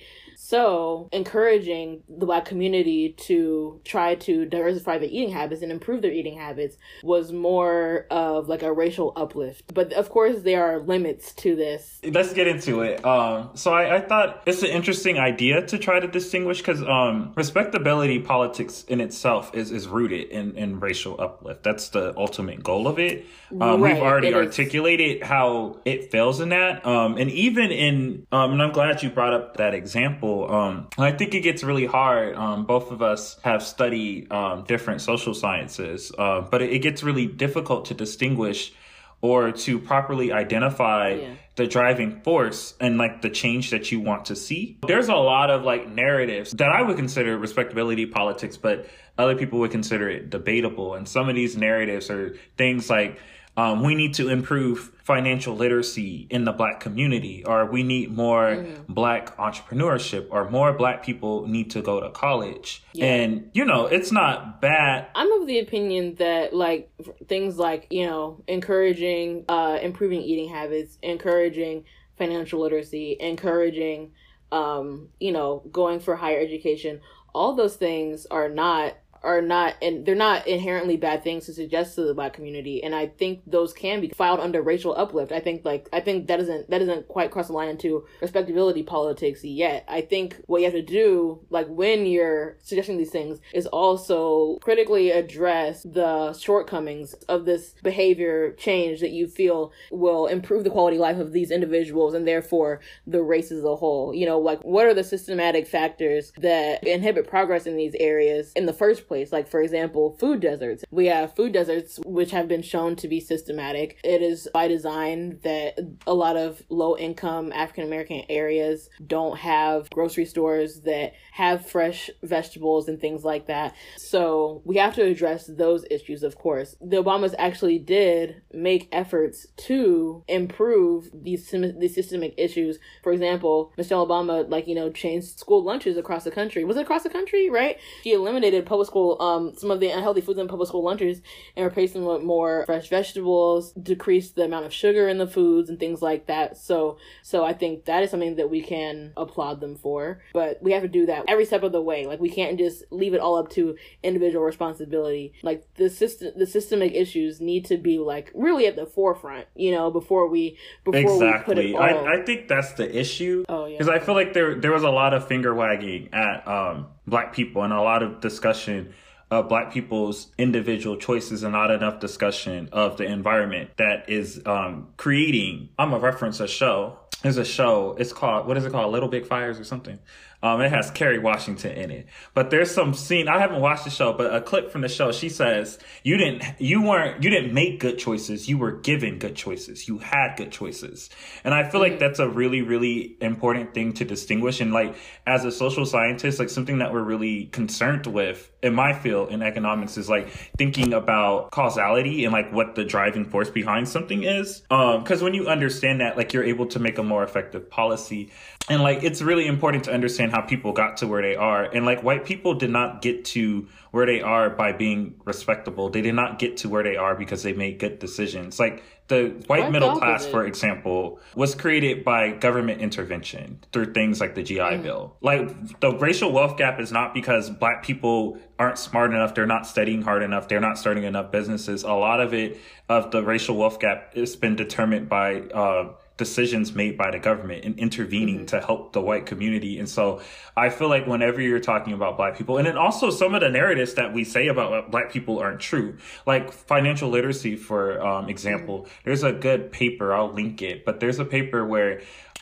B: So encouraging the Black community to try to diversify their eating habits and improve their eating habits was more of like a racial uplift. But of course, there are limits to this.
A: Let's get into it. Um, so I, I thought it's an interesting idea to try to distinguish, because um, respectability politics in itself is, is rooted in, in racial uplift. That's the ultimate goal of it. Um,
B: Right,
A: we've already
B: it is.
A: articulated how it fails in that. Um, and even in, um, and I'm glad you brought up that example. Um, I think it gets really hard. Um, both of us have studied um, different social sciences, uh, but it, it gets really difficult to distinguish or to properly identify
B: Yeah.
A: the driving force and like the change that you want to see. There's a lot of like narratives that I would consider respectability politics, but other people would consider it debatable. And some of these narratives are things like, um, we need to improve financial literacy in the Black community, or we need more
B: Mm.
A: Black entrepreneurship, or more Black people need to go to college.
B: Yeah.
A: And, you know, it's not bad.
B: I'm of the opinion that like things like, you know, encouraging, uh, improving eating habits, encouraging financial literacy, encouraging, um, you know, going for higher education, all those things are not are not, and they're not inherently bad things to suggest to the Black community. And I think those can be filed under racial uplift. I think like, I think that doesn't, that doesn't quite cross the line into respectability politics yet. I think what you have to do, like when you're suggesting these things, is also critically address the shortcomings of this behavior change that you feel will improve the quality of life of these individuals and therefore the race as a whole. You know, like what are the systematic factors that inhibit progress in these areas in the first place? Like, for example, food deserts. We have food deserts, which have been shown to be systematic. It is by design that a lot of low-income African-American areas don't have grocery stores that have fresh vegetables and things like that. So we have to address those issues, of course. The Obamas actually did make efforts to improve these, these systemic issues. For example, Michelle Obama, like, you know, changed school lunches across the country. Was it across the country, right? She eliminated public school Um, some of the unhealthy foods in public school lunches and replaced them with more fresh vegetables, decreased the amount of sugar in the foods and things like that. So, so I think that is something that we can applaud them for, but we have to do that every step of the way. Like, we can't just leave it all up to individual responsibility. Like, the system, the systemic issues need to be like really at the forefront, you know, before we, before we put it
A: Exactly.
B: all.
A: I, I think that's the issue.
B: Oh, yeah.
A: Because I feel like there there was a lot of finger wagging at um, Black people and a lot of discussion of Black people's individual choices and not enough discussion of the environment that is um, creating. I'm going to reference a show. There's a show. It's called, what is it called? Little Big Fires or something. Um, it has Kerry Washington in it. But there's some scene, I haven't watched the show, but a clip from the show, she says, you didn't, you weren't, you didn't make good choices. You were given good choices. You had good choices. And I feel like that's a really, really important thing to distinguish. And like, as a social scientist, like something that we're really concerned with in my field in economics is like thinking about causality and like what the driving force behind something is. Um, cause when you understand that, like you're able to make a more effective policy. And like, it's really important to understand how people got to where they are. And like, white people did not get to where they are by being respectable. They did not get to where they are because they made good decisions. Like the white
B: Quite
A: middle
B: the
A: class,
B: opposite.
A: for example, was created by government intervention through things like the G I
B: Mm.
A: Bill. Like the racial wealth gap is not because Black people aren't smart enough. They're not studying hard enough. They're not starting enough businesses. A lot of it, of the racial wealth gap, has been determined by, uh, decisions made by the government and intervening
B: Mm-hmm.
A: to help the white community. And so I feel like whenever you're talking about Black people, and then also some of the narratives that we say about Black people aren't true, like financial literacy, for um, example,
B: Mm-hmm.
A: there's a good paper, I'll link it, but there's a paper where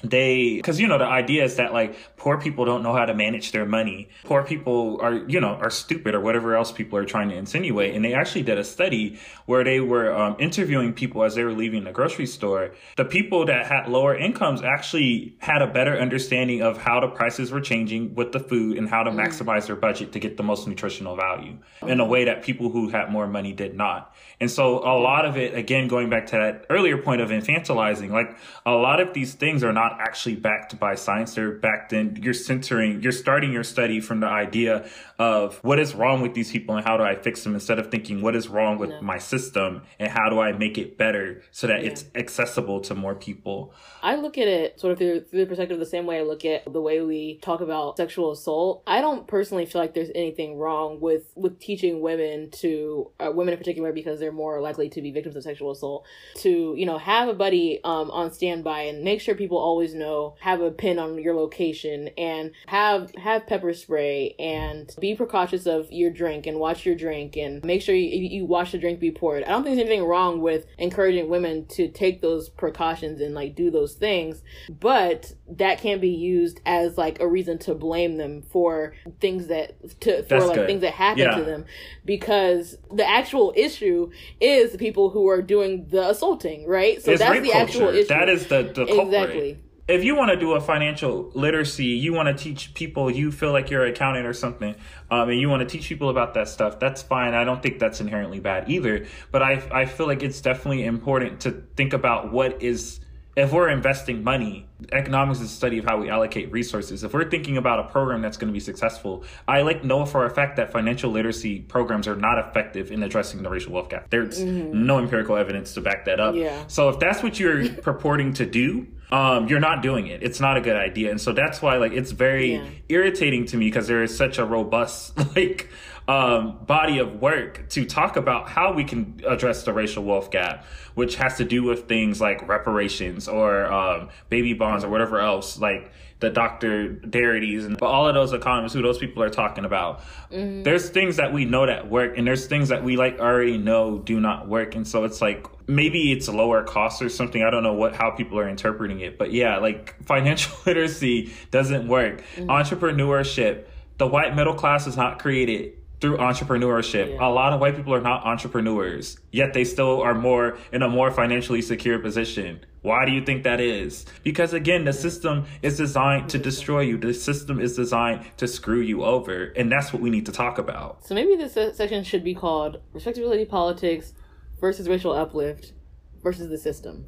A: they, because, you know, the idea is that like poor people don't know how to manage their money. Poor people are, you know, are stupid or whatever else people are trying to insinuate. And they actually did a study where they were um, interviewing people as they were leaving the grocery store. The people that had lower incomes actually had a better understanding of how the prices were changing with the food and how to mm. maximize their budget to get the most nutritional value in a way that people who had more money did not. And so a lot of it, again, going back to that earlier point of infantilizing, like a lot of these things are not actually backed by science. They're backed in, you're centering, you're starting your study from the idea of what is wrong with these people and how do I fix them, instead of thinking what is wrong with no. my system and how do I make it better so that yeah. it's accessible to more people.
B: I look at it sort of through, through the perspective the same way I look at the way we talk about sexual assault. I don't personally feel like there's anything wrong with, with teaching women to, uh, women in particular, because they're more likely to be victims of sexual assault, to, you know, have a buddy um, on standby and make sure people always know, have a pin on your location, and have have pepper spray, and be precautious of your drink and watch your drink, and make sure you, you watch the drink be poured. I don't think there's anything wrong with encouraging women to take those precautions and like do those things, but that can't be used as like a reason to blame them for things that to for
A: That's
B: like
A: good.
B: things that happen
A: yeah.
B: to them, because the actual issue is the people who are doing the assaulting, right? So
A: it's
B: that's
A: rape
B: the
A: culture.
B: actual issue.
A: That is the, the culprit.
B: Exactly.
A: If you want to do a financial literacy, you want to teach people, you feel like you're an accountant or something, um, and you want to teach people about that stuff, that's fine. I don't think that's inherently bad either. But I, I feel like it's definitely important to think about what is, if we're investing money, economics is a study of how we allocate resources. If we're thinking about a program that's going to be successful, I like know for a fact that financial literacy programs are not effective in addressing the racial wealth gap. There's mm-hmm. no empirical evidence to back that up.
B: Yeah.
A: So if that's what you're purporting to do, um, you're not doing it. It's not a good idea. And so that's why like it's very yeah. irritating to me, because there is such a robust like um, body of work to talk about how we can address the racial wealth gap, which has to do with things like reparations or um, baby bonds or whatever else, like the Doctor Darities and all of those economists who those people are talking about. Mm-hmm. There's things that we know that work, and there's things that we like already know do not work. And so it's like, maybe it's lower cost or something. I don't know what how people are interpreting it. But yeah, like financial literacy doesn't work. Mm-hmm. Entrepreneurship, the white middle class is not created through entrepreneurship. Yeah. A lot of white people are not entrepreneurs, yet they still are more in a more financially secure position. Why do you think that is? Because again, the system is designed to destroy you. The system is designed to screw you over. And that's what we need to talk about.
B: So maybe this section should be called Respectability Politics versus Racial Uplift versus the system.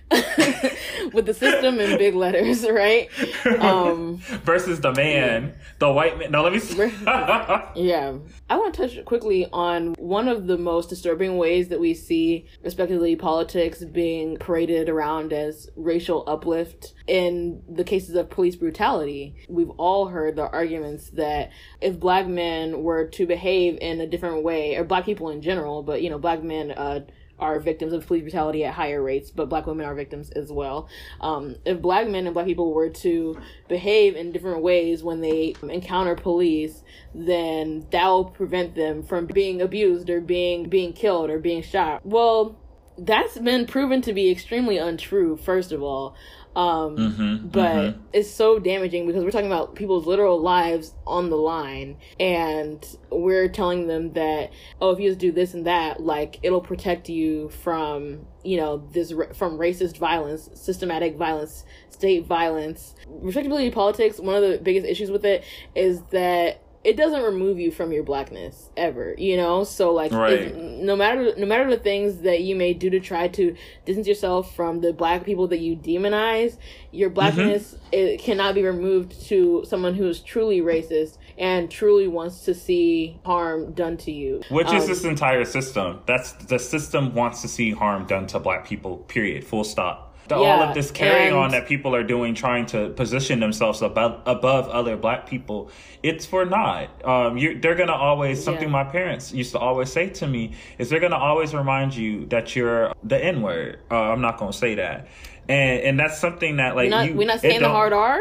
B: With the system in big letters, right? Um,
A: versus the man, yeah. the white man. No, let me see.
B: Yeah. I want to touch quickly on one of the most disturbing ways that we see respectability politics being paraded around as racial uplift in the cases of police brutality. We've all heard the arguments that if black men were to behave in a different way, or black people in general, but, you know, black men, uh, are victims of police brutality at higher rates, but black women are victims as well. Um, if black men and black people were to behave in different ways when they encounter police, then that will prevent them from being abused or being being killed or being shot. Well, that's been proven to be extremely untrue, first of all. Um, mm-hmm, but mm-hmm. it's so damaging because we're talking about people's literal lives on the line, and we're telling them that, oh, if you just do this and that, like, it'll protect you from, you know, this, from racist violence, systematic violence, state violence. Respectability politics, one of the biggest issues with it is that it doesn't remove you from your blackness ever, you know? So like,
A: right.
B: if, no matter, no matter the things that you may do to try to distance yourself from the black people that you demonize, your blackness, mm-hmm. it cannot be removed to someone who is truly racist and truly wants to see harm done to you.
A: Which
B: um,
A: is this entire system. That's the system wants to see harm done to black people, period, full stop. The, yeah, all of this carrying and, on that people are doing, trying to position themselves above above other black people, it's for naught. Um, you, they're gonna always something yeah. my parents used to always say to me is they're gonna always remind you that you're the N word. Uh, I'm not gonna say that, and and that's something that like
B: we're not,
A: you,
B: we're not saying the hard R.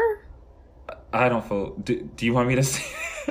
A: I don't feel. Do, do you want me to say?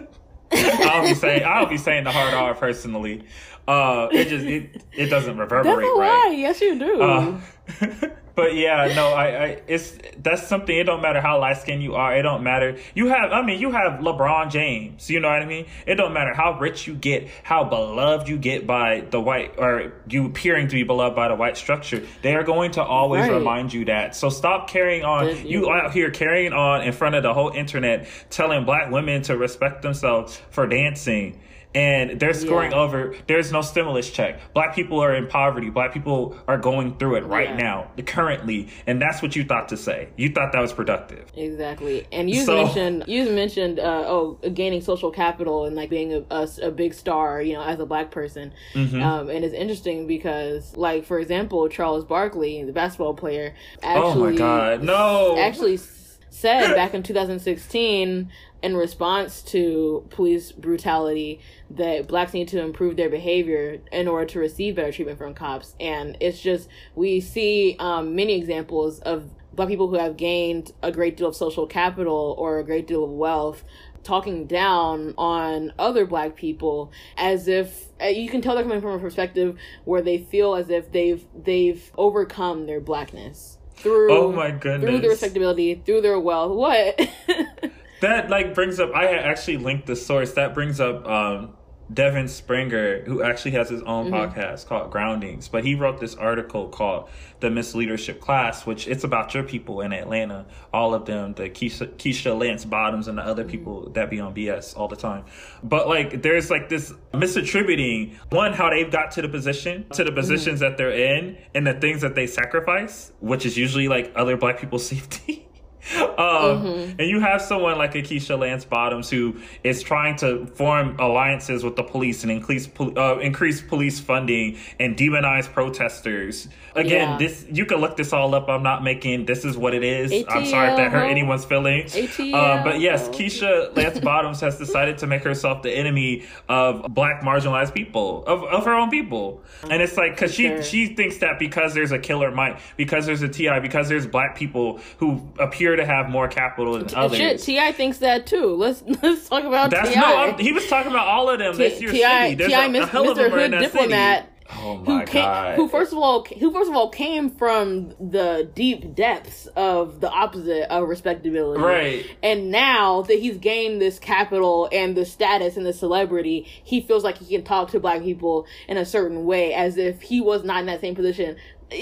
A: I'll be saying I'll be saying the hard R personally. Uh, it just it it doesn't reverberate
B: That's a
A: right.
B: lie. Yes, you do.
A: Uh, But yeah, no, I, I, it's that's something. It don't matter how light skinned you are. It don't matter. You have, I mean, you have LeBron James. You know what I mean? It don't matter how rich you get, how beloved you get by the white, or you appearing to be beloved by the white structure. They are going to always
B: Right.
A: remind you that. So stop carrying on.
B: That
A: You
B: you-
A: out here carrying on in front of the whole internet, telling black women to respect themselves for dancing. And they're scoring
B: Yeah.
A: over. There's no stimulus check. Black people are in poverty. Black people are going through it right
B: Yeah.
A: now, currently. And that's what you thought to say. You thought that was productive.
B: Exactly. And you
A: So-
B: mentioned you mentioned uh, oh gaining social capital and like being a, a, a big star, you know, as a black person.
A: Mm-hmm.
B: Um, and it's interesting because, like, for example, Charles Barkley, the basketball player,
A: Oh
B: actually
A: my God. No.
B: actually s- said back in two thousand sixteen in response to police brutality that blacks need to improve their behavior in order to receive better treatment from cops. And it's just, we see um, many examples of black people who have gained a great deal of social capital or a great deal of wealth talking down on other black people as if uh, you can tell they're coming from a perspective where they feel as if they've they've overcome their blackness through
A: Oh my goodness.
B: through their respectability, through their wealth. What?
A: That like brings up, I had actually linked the source. That brings up um, Devin Springer, who actually has his own
B: Mm-hmm.
A: podcast called Groundings. But he wrote this article called The Miss Leadership Class, which it's about your people in Atlanta. All of them, the Keisha, Keisha Lance Bottoms and the other people that be on B S all the time. But like, there's like this misattributing, one, how they've got to the position, to the positions that they're in, and the things that they sacrifice, which is usually like other black people's safety. Um,
B: Mm-hmm.
A: and you have someone like Akeisha Lance Bottoms who is trying to form alliances with the police and increase pol- uh, increase police funding and demonize protesters. Again,
B: Yeah.
A: this you can look this all up. I'm not making this is what it is. I'm sorry if that hurt
B: A T L.
A: anyone's feelings.
B: A T L.
A: Um, but yes, Keisha Lance Bottoms has decided to make herself the enemy of black marginalized people, of, of her own people. And it's like, because she,
B: Sure.
A: she thinks that because there's a Killer Mike, because there's a T I, because there's black people who appear to have more capital than others.
B: Shit, T I thinks that too. Let's let's talk about
A: That's
B: T I.
A: no. I'm, he was talking about all of them. That's your
B: T I
A: city. There's
B: T I
A: a, a
B: Mis-
A: hell of
B: Mister
A: them are in
B: Hood
A: that
B: diplomat.
A: city. Oh
B: Who
A: my
B: came,
A: god.
B: who first of all, who first of all came from the deep depths of the opposite of respectability,
A: Right.
B: And now that he's gained this capital and the status and the celebrity, he feels like he can talk to black people in a certain way, as if he was not in that same position.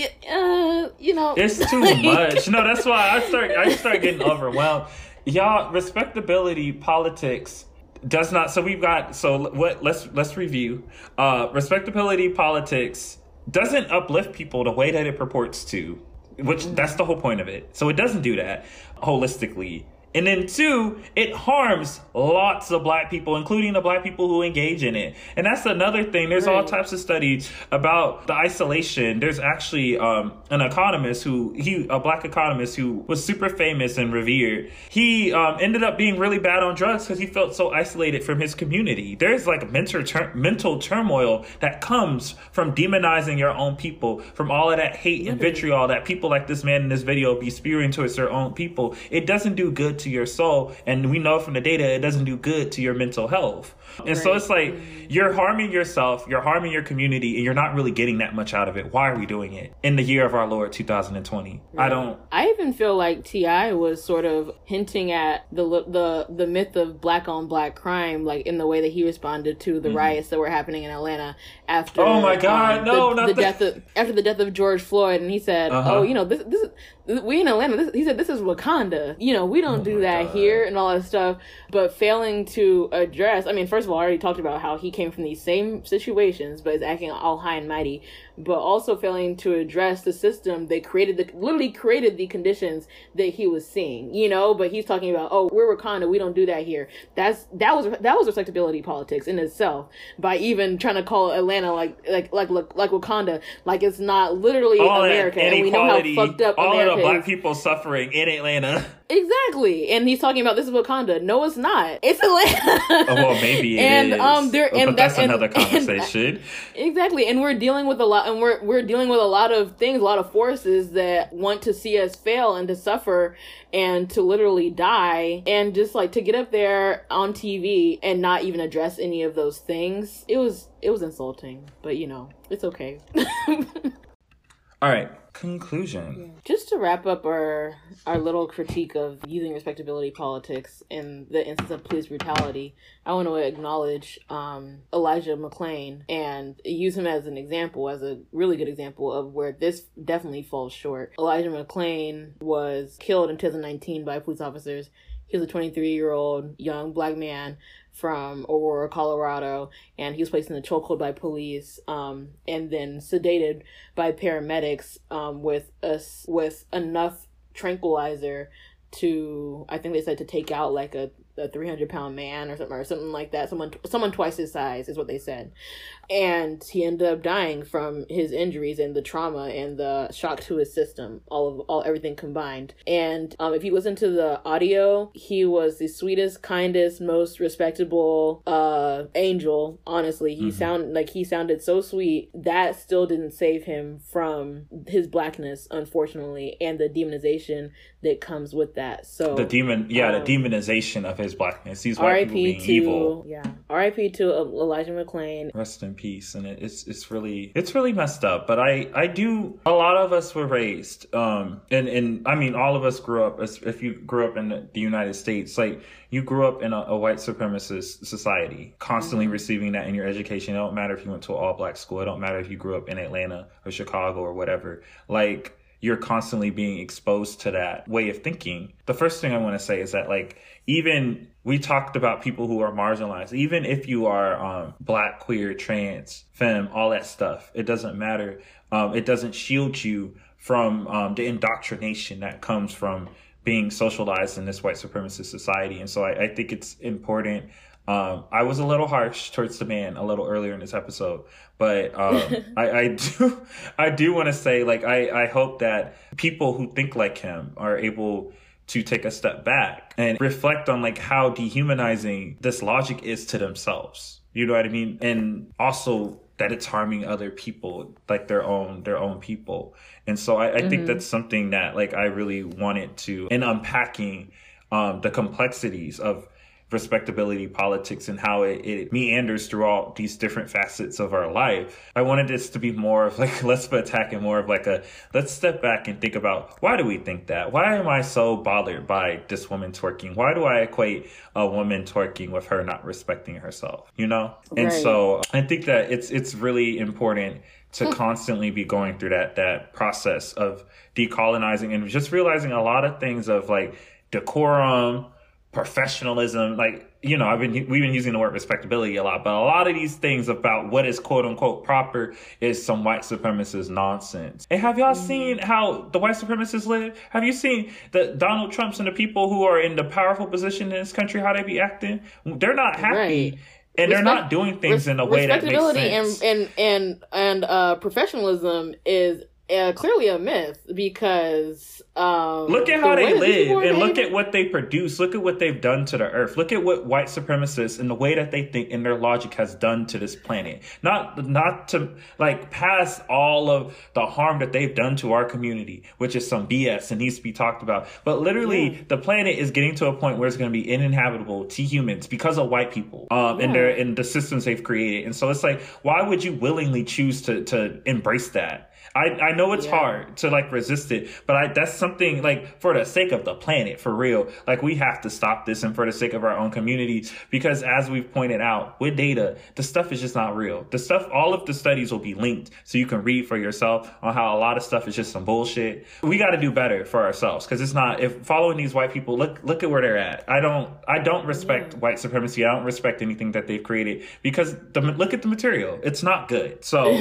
B: Uh, you know,
A: It's too much. No, that's why I start. I start getting overwhelmed. Y'all, respectability politics does not. So we've got. So what? Let's let's review. Uh, respectability politics doesn't uplift people the way that it purports to, which that's the whole point of it. So it doesn't do that holistically. And then two, it harms lots of black people, including the black people who engage in it. And that's another thing. There's all
B: Right.
A: types of studies about the isolation. There's actually um, an economist who, he a black economist who was super famous and revered. He um, ended up being really bad on drugs because he felt so isolated from his community. There's like mental, tur- mental turmoil that comes from demonizing your own people, from all of that hate and vitriol that people like this man in this video be spewing towards their own people. It doesn't do good to your soul, and we know from the data it doesn't do good to your mental health. And so
B: Right.
A: it's like you're harming yourself, you're harming your community, and you're not really getting that much out of it. Why are we doing it in the year of our Lord two thousand twenty? I don't.
B: I even feel like T I was sort of hinting at the the the myth of black on black crime, like in the way that he responded to the riots that were happening in Atlanta after.
A: Oh my God,
B: um,
A: no,
B: the,
A: not
B: the
A: the-
B: death of after the death of George Floyd, and he said,
A: Uh-huh.
B: "Oh, you know, this this is we in Atlanta." This, he said, "This is Wakanda. You know, we don't do that
A: Oh God.
B: here," and all that stuff. But failing to address, I mean, first of all, I already talked about how he came from these same situations, but is acting all high and mighty. But also failing to address the system that created the literally created the conditions that he was seeing, you know. But he's talking about, oh, we're Wakanda, we don't do that here. That's that was that was respectability politics in itself, by even trying to call Atlanta like like like like, like Wakanda, like it's not literally
A: All
B: America,
A: that
B: and we know how
A: inequality,
B: fucked up
A: all
B: America
A: of the black
B: is.
A: people suffering in Atlanta.
B: Exactly, and he's talking about this is Wakanda. No, it's not. It's Atlanta.
A: Oh, well, maybe it
B: and
A: is.
B: um, there and
A: but that's
B: and-
A: another
B: and-
A: conversation.
B: Exactly, and we're dealing with a lot, and we're we're dealing with a lot of things, a lot of forces that want to see us fail and to suffer and to literally die, and just like to get up there on T V and not even address any of those things. It was it was insulting, but you know, it's okay.
A: All right. conclusion.
B: Just to wrap up our our little critique of using respectability politics in the instance of police brutality, I want to acknowledge um, Elijah McClain and use him as an example, as a really good example of where this definitely falls short. Elijah McClain was killed in two thousand nineteen by police officers. He was a twenty-three-year-old young black man from Aurora, Colorado, and he was placed in the chokehold by police, um, and then sedated by paramedics um, with us with enough tranquilizer to, I think they said, to take out like a, a three hundred pound man or something or something like that. Someone someone twice his size is what they said. And he ended up dying from his injuries and the trauma and the shock to his system, all of all everything combined. And um, if you listen to the audio, he was the sweetest, kindest, most respectable uh, angel. Honestly, he mm-hmm. sound like he sounded so sweet. That still didn't save him from his blackness, unfortunately, and the demonization that comes with that. So
A: the demon, yeah, um, the demonization of his blackness. These white
B: R I P
A: people being
B: to,
A: evil.
B: Yeah, R I P to Elijah McClain.
A: Rest in peace. And it, it's it's really it's really messed up. But I I do. A lot of us were raised, um, and and I mean, all of us grew up. As if you grew up in the United States, like you grew up in a, a white supremacist society, constantly mm-hmm. receiving that in your education. It don't matter if you went to an all black school. It don't matter if you grew up in Atlanta or Chicago or whatever. Like, you're constantly being exposed to that way of thinking. The first thing I want to say is that, like, even we talked about people who are marginalized, even if you are um, black, queer, trans, femme, all that stuff, it doesn't matter. Um, it doesn't shield you from um, the indoctrination that comes from being socialized in this white supremacist society. And so I, I think it's important. Um, I was a little harsh towards the man a little earlier in this episode, but um, I, I do I do want to say, like, I, I hope that people who think like him are able to take a step back and reflect on, like, how dehumanizing this logic is to themselves. You know what I mean? And also that it's harming other people, like their own their own people. And so I, I mm-hmm. think that's something that, like, I really wanted to, in unpacking um, the complexities of respectability politics and how it, it meanders through all these different facets of our life. I wanted this to be more of like less of an attack and more of like a, let's step back and think about, why do we think that? Why am I so bothered by this woman twerking? Why do I equate a woman twerking with her not respecting herself? You know? And right. so I think that it's it's really important to constantly be going through that that process of decolonizing and just realizing a lot of things of, like, decorum, professionalism. Like, you know, I've been we've been using the word respectability a lot, but a lot of these things about what is quote unquote proper is some white supremacist nonsense. And have y'all mm-hmm. seen how the white supremacists live? Have you seen the Donald Trumps and the people who are in the powerful position in this country, how they be acting? They're not happy. Right. And Respect, they're not doing things res- in a way that makes sense.
B: Respectability and and and and uh, professionalism is uh, clearly a myth, because um,
A: look at how the they live and look at what they produce. Look at what they've done to the earth. Look at what white supremacists and the way that they think and their logic has done to this planet. Not not to like pass all of the harm that they've done to our community, which is some B S and needs to be talked about. But literally, yeah. the planet is getting to a point where it's going to be uninhabitable to humans because of white people um, yeah. and their and the systems they've created. And so it's like, why would you willingly choose to to embrace that? I, I know it's yeah. hard to like resist it, but I, that's something like for the sake of the planet, for real, like we have to stop this, and for the sake of our own community, because as we've pointed out with data, the stuff is just not real. The stuff, all of the studies will be linked so you can read for yourself on how a lot of stuff is just some bullshit. We got to do better for ourselves, because it's not, if following these white people, look look at where they're at. I don't I don't respect yeah. white supremacy. I don't respect anything that they've created, because the look at the material. It's not good. So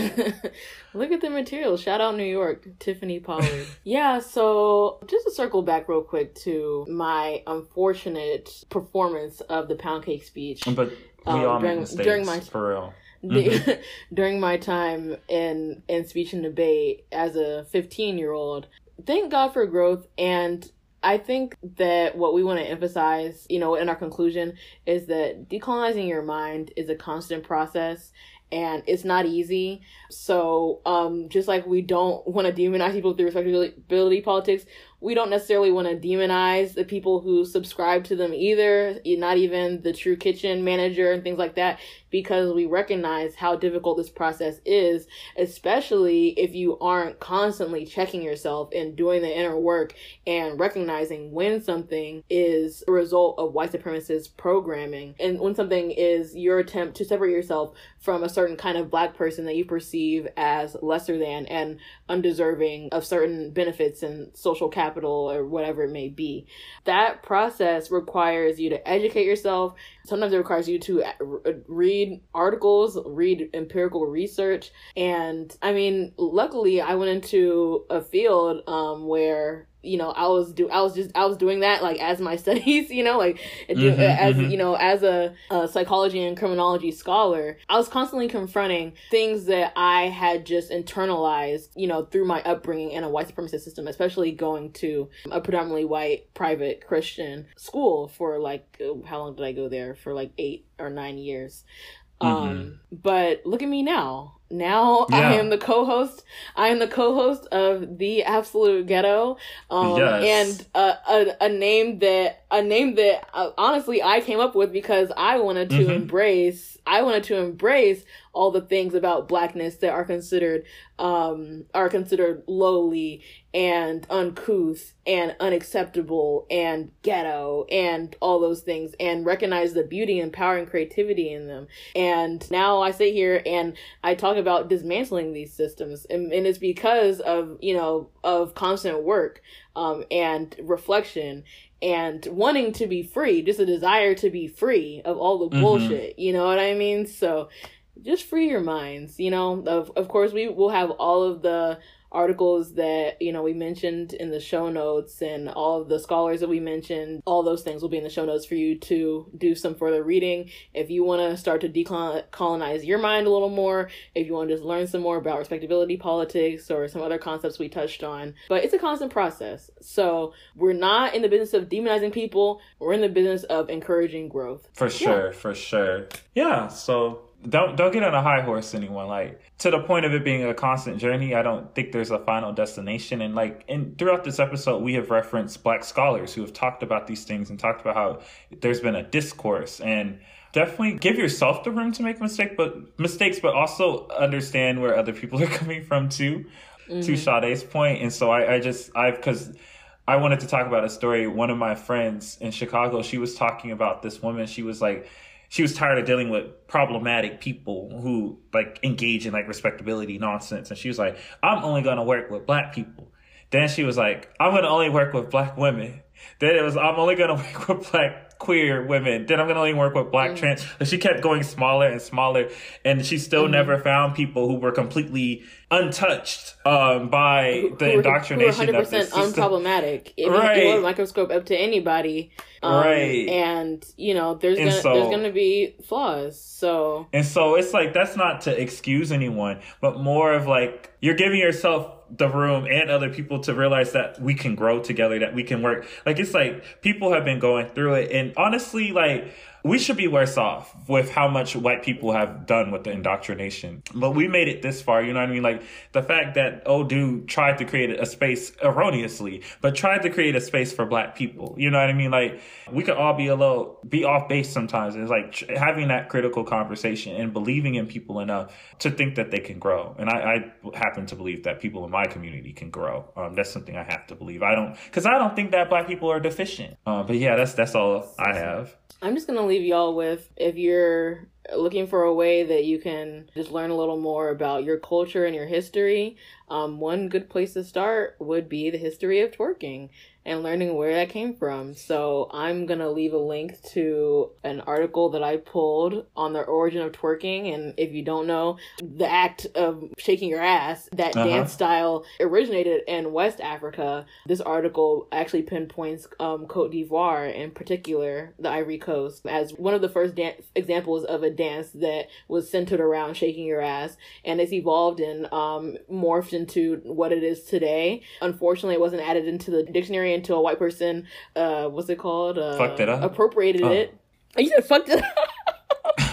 B: look at the material. Shout out New York, Tiffany Pollard. Yeah, so just to circle back real quick to my unfortunate performance of the pound cake speech.
A: But we um, all
B: during,
A: make mistakes,
B: during my,
A: for real.
B: Mm-hmm. During my time in, in speech and debate as a fifteen-year-old, thank God for growth. And I think that what we want to emphasize, you know, in our conclusion is that decolonizing your mind is a constant process. And it's not easy. So um, just like we don't want to demonize people through respectability politics, we don't necessarily want to demonize the people who subscribe to them either, not even the True Kitchen manager and things like that, because we recognize how difficult this process is, especially if you aren't constantly checking yourself and doing the inner work and recognizing when something is a result of white supremacist programming and when something is your attempt to separate yourself from a certain kind of Black person that you perceive as lesser than and undeserving of certain benefits and social capital or whatever it may be. That process requires you to educate yourself. Sometimes it requires you to read articles, read empirical research. And I mean, luckily I went into a field um, where you know, I was do I was just I was doing that like as my studies, you know, like do,
A: mm-hmm,
B: as
A: mm-hmm.
B: you know, as a, a psychology and criminology scholar, I was constantly confronting things that I had just internalized, you know, through my upbringing in a white supremacist system, especially going to a predominantly white private Christian school for like how long did I go there for like eight or nine years. Mm-hmm. Um, but look at me now. Now yeah. I am the co-host. I am the co-host of The Absolute Ghetto, um, yes. and uh, a a name that a name that uh, honestly I came up with because I wanted to mm-hmm. embrace. I wanted to embrace all the things about Blackness that are considered um are considered lowly and uncouth and unacceptable and ghetto and all those things, and recognize the beauty and power and creativity in them. And now I sit here and I talk about dismantling these systems, and, and it's because of you know of constant work um and reflection and wanting to be free, just a desire to be free of all the mm-hmm. bullshit, you know what I mean? So just free your minds, you know. Of of course, we will have all of the articles that, you know, we mentioned in the show notes, and all of the scholars that we mentioned, all those things will be in the show notes for you to do some further reading. If you want to start to decolonize your mind a little more, if you want to just learn some more about respectability politics or some other concepts we touched on. But it's a constant process. So we're not in the business of demonizing people. We're in the business of encouraging growth.
A: For sure, yeah. for sure. Yeah, so Don't don't get on a high horse, anyone. Like, to the point of it being a constant journey, I don't think there's a final destination. And like, in throughout this episode, we have referenced Black scholars who have talked about these things and talked about how there's been a discourse. And definitely give yourself the room to make mistake, but mistakes, but also understand where other people are coming from too. Mm-hmm. To Sade's point. And so I, I just I because I wanted to talk about a story. One of my friends in Chicago, she was talking about this woman. She was like. She was tired of dealing with problematic people who like engage in like respectability nonsense. And she was like, I'm only going to work with Black people. Then she was like, I'm going to only work with Black women. Then it was, I'm only going to work with Black queer women. Then I'm going to only work with Black mm-hmm. trans. And she kept going smaller and smaller. And she still mm-hmm. never found people who were completely untouched um, by
B: who,
A: the
B: who
A: indoctrination
B: who were one hundred percent
A: of the system.
B: Unproblematic. If
A: right.
B: you hold a microscope up to anybody. Um,
A: right.
B: And, you know, there's
A: and
B: gonna
A: so,
B: there's gonna be flaws. So
A: And so it's like, that's not to excuse anyone, but more of like, you're giving yourself the room and other people to realize that we can grow together, that we can work. Like, it's like, people have been going through it. And honestly, like, we should be worse off with how much white people have done with the indoctrination. But we made it this far, you know what I mean? Like, the fact that old dude tried to create a space erroneously, but tried to create a space for Black people. You know what I mean? Like, we could all be a little, be off base sometimes. It's like tr- having that critical conversation and believing in people enough to think that they can grow. And I, I happen to believe that people in my community can grow. Um, that's something I have to believe. I don't, because I don't think that Black people are deficient. Uh, but yeah, that's that's all I have.
B: I'm just going to leave y'all with, if you're looking for a way that you can just learn a little more about your culture and your history, um, one good place to start would be the history of twerking and learning where that came from. So I'm going to leave a link to an article that I pulled on the origin of twerking. And if you don't know, the act of shaking your ass, that uh-huh. dance style originated in West Africa. This article actually pinpoints um, Cote d'Ivoire, in particular, the Ivory Coast, as one of the first dance examples of a dance that was centered around shaking your ass. And it's evolved and um, morphed into what it is today. Unfortunately, it wasn't added into the dictionary until a white person, uh, what's it called? Uh,
A: fucked it up.
B: Appropriated oh. it. You said fucked it up.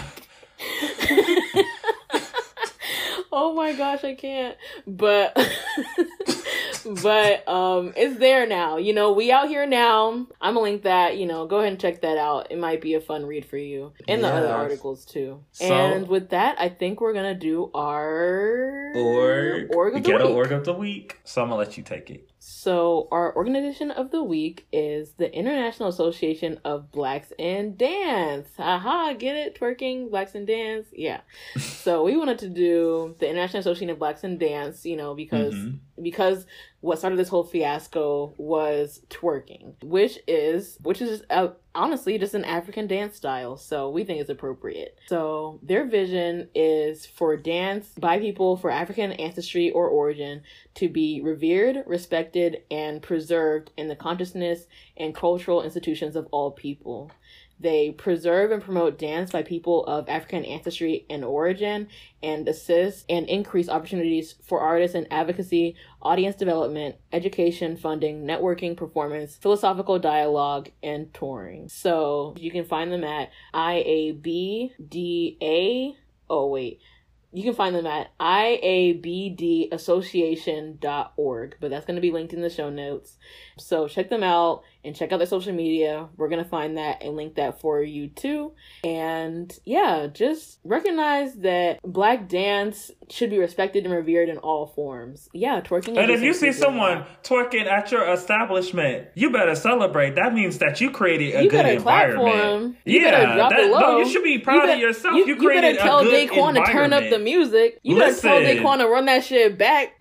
B: Oh my gosh, I can't. But, But um, it's there now. You know, we out here now. I'm gonna link that. You know, go ahead and check that out. It might be a fun read for you, and the
A: Yes.
B: other articles too.
A: So-
B: and with that, I think we're gonna do our
A: Or
B: org of the
A: ghetto
B: week.
A: org of the week. So I'm gonna let you take it.
B: So our organization of the week is the International Association of Blacks in Dance. Aha, get it? Twerking, Blacks in Dance. Yeah. So we wanted to do the International Association of Blacks in Dance, you know, because
A: Mhm.
B: because what started this whole fiasco was twerking, which is which is uh, honestly just an African dance style. So we think it's appropriate. So their vision is for dance by people for African ancestry or origin to be revered, respected, and preserved in the consciousness and cultural institutions of all people. They preserve and promote dance by people of African ancestry and origin, and assist and increase opportunities for artists in advocacy, audience development, education, funding, networking, performance, philosophical dialogue, and touring. So you can find them at I A B D A. Oh, wait. You can find them at I A B D association dot org, but that's going to be linked in the show notes. So check them out and check out their social media. We're going to find that and link that for you too. And yeah, just recognize that Black dance should be respected and revered in all forms. Yeah, twerking.
A: And
B: is
A: if you
B: just
A: see
B: inclusive.
A: someone twerking at your establishment, you better celebrate. That means that you created a
B: You
A: good
B: better clap for
A: environment.
B: him. You
A: yeah,
B: better drop
A: that,
B: it low.
A: no, you should be proud
B: bet-
A: of yourself.
B: You,
A: You,
B: you
A: created
B: better tell
A: a good
B: Daquan to turn up the
A: environment.
B: music. You better tell
A: Listen.
B: Daquan to run that shit back.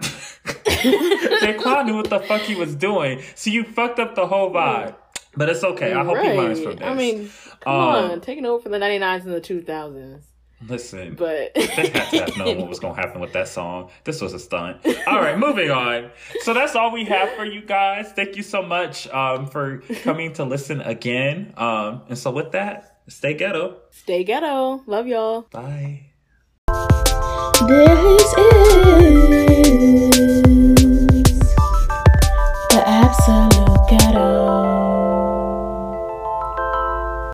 A: Daquan knew what the fuck he was doing, so you fucked up the whole vibe. But it's okay. I hope he learns from this.
B: I mean, come
A: Um,
B: on, taking over from the ninety-nines and the two thousands.
A: Listen,
B: But
A: they had to have known what was going to happen with that song. This was a stunt. All right, moving on. So that's all we have for you guys. Thank you so much um, for coming to listen again. Um, and so with that, stay ghetto.
B: stay ghetto. Love y'all.
A: Bye.
C: This is the absolute ghetto.